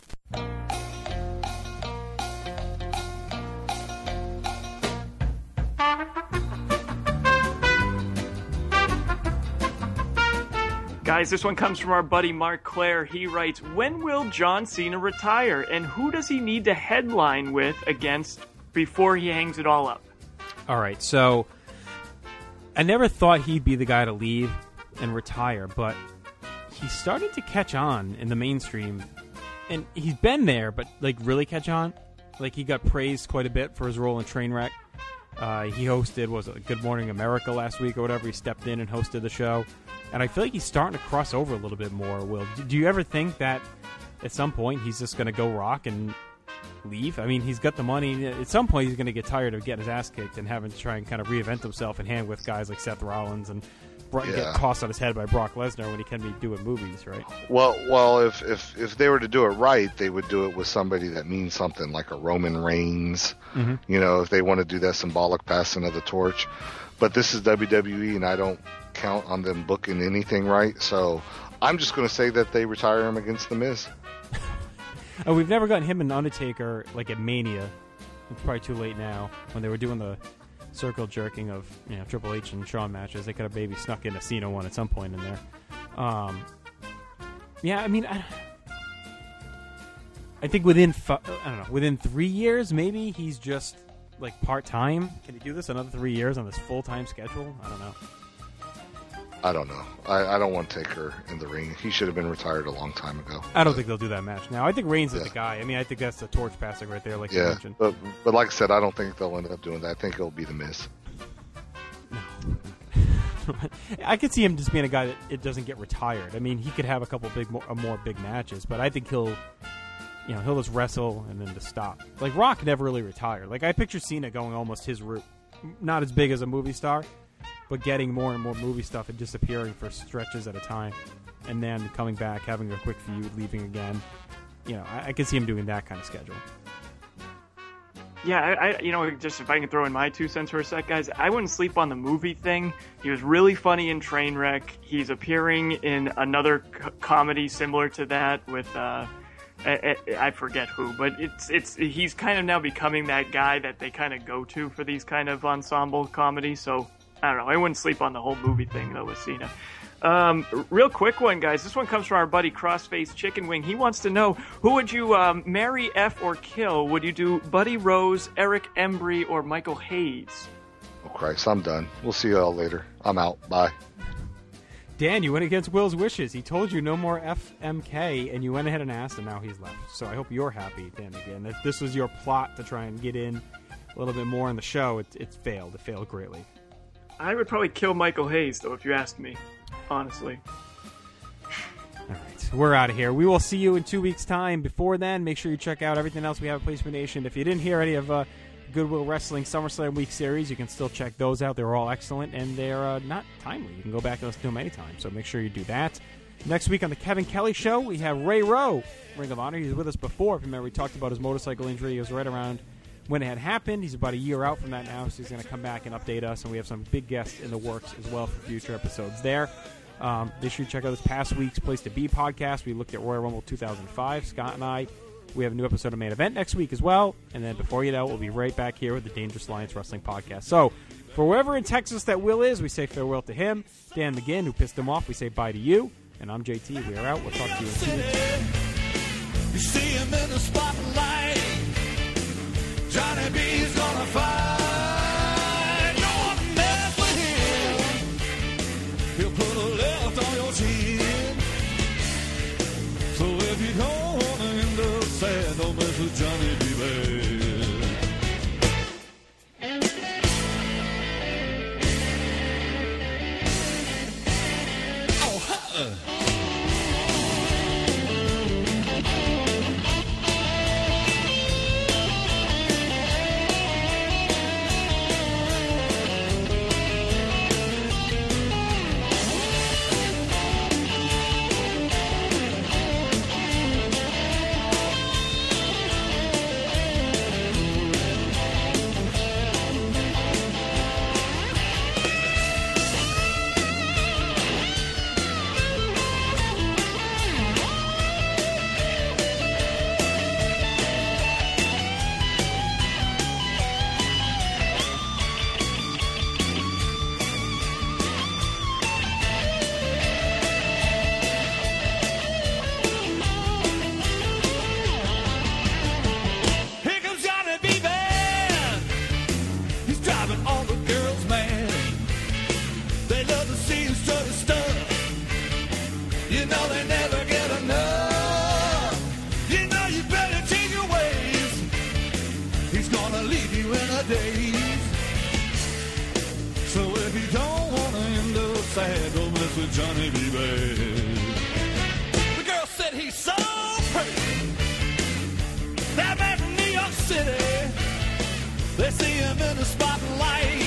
Guys, this one comes from our buddy Mark Clare. He writes, when will John Cena retire, and who does he need to headline with against before he hangs it all up? All right, so I never thought he'd be the guy to leave and retire, but he's starting to catch on in the mainstream, and he's been there, but like really catch on. Like he got praised quite a bit for his role in Trainwreck. Uh, he hosted, was it Good Morning America last week or whatever? He stepped in and hosted the show. And I feel like he's starting to cross over a little bit more, Will. Do you ever think that at some point he's just going to go rock and leave? I mean, he's got the money. At some point he's going to get tired of getting his ass kicked and having to try and kind of reinvent himself and hand with guys like Seth Rollins and Bro- Yeah. get tossed on his head by Brock Lesnar when he can be doing movies, right? Well, well, if, if if they were to do it right, they would do it with somebody that means something, like a Roman Reigns. Mm-hmm. You know, if they want to do that symbolic passing of the torch. But this is W W E, and I don't count on them booking anything right. So I'm just going to say that they retire him against The Miz. Oh, we've never gotten him and Undertaker like at Mania. It's probably too late now. When they were doing the circle jerking of, you know, Triple H and Shawn matches, they could have maybe snuck in a Cena one at some point in there. Um, yeah, I mean, I, I think within fi- I don't know within three years, maybe he's just like part time. Can he do this another three years on this full time schedule? I don't know. I don't know. I, I don't want Taker in the ring. He should have been retired a long time ago. I don't think they'll do that match now. I think Reigns is Yeah. the guy. I mean, I think that's the torch passing right there, like you Yeah, mentioned. but but like I said, I don't think they'll end up doing that. I think it'll be The Miz. I could see him just being a guy that it doesn't get retired. I mean, he could have a couple big, more, more big matches, but I think he'll, you know, he'll just wrestle and then just stop. Like Rock never really retired. Like I picture Cena going almost his route, not as big as a movie star, but getting more and more movie stuff and disappearing for stretches at a time, and then coming back, having a quick feud, leaving again. You know, I, I could see him doing that kind of schedule. Yeah, I, I, you know, just if I can throw in my two cents for a sec, guys, I wouldn't sleep on the movie thing. He was really funny in Trainwreck. He's appearing in another co- comedy similar to that with, uh, I, I forget who, but it's it's he's kind of now becoming that guy that they kind of go to for these kind of ensemble comedies. So I don't know. I wouldn't sleep on the whole movie thing, though, with Cena. Um, real quick one, guys. This one comes from our buddy Crossface Chicken Wing. He wants to know, who would you um, marry, F, or kill? Would you do Buddy Rose, Eric Embry, or Michael Hayes? Oh, Christ, I'm done. We'll see you all later. I'm out. Bye. Dan, you went against Will's wishes. He told you no more F M K, and you went ahead and asked, and now he's left. So I hope you're happy, Dan, again. If this was your plot to try and get in a little bit more in the show, it, it's failed. It failed greatly. I would probably kill Michael Hayes, though, if you asked me. Honestly. All right, we're out of here. We will see you in two weeks' time. Before then, make sure you check out everything else we have at Place for Nation. If you didn't hear any of uh, Goodwill Wrestling SummerSlam Week series, you can still check those out. They're all excellent, and they're uh, not timely. You can go back and listen to them anytime, so make sure you do that. Next week on the Kevin Kelly Show, we have Ray Rowe, Ring of Honor. He was with us before. If you remember, we talked about his motorcycle injury. He was right around when it had happened. He's about a year out from that now, so he's going to come back and update us, and we have some big guests in the works as well for future episodes there. Um, they should check out this past week's Place to Be podcast. We looked at Royal Rumble two thousand five, Scott and I. We have a new episode of Main Event next week as well, and then before you know, we'll be right back here with the Dangerous Alliance Wrestling Podcast. So, for wherever in Texas that Will is, we say farewell to him. Dan McGinn, who pissed him off, we say bye to you. And I'm J T. We are out. We'll talk to you in two weeks. You see him in the spotlight. Johnny B's gonna fight. Don't mess with him. He'll put a left on your chin. So if you don't want to end up sad, don't mess with Johnny B, baby. Oh, huh. You know they never get enough. You know you better change your ways. He's gonna leave you in a daze. So if you don't wanna end up sad, don't mess with Johnny B, babe. The girl said he's so pretty. That man from New York City. They see him in the spotlight.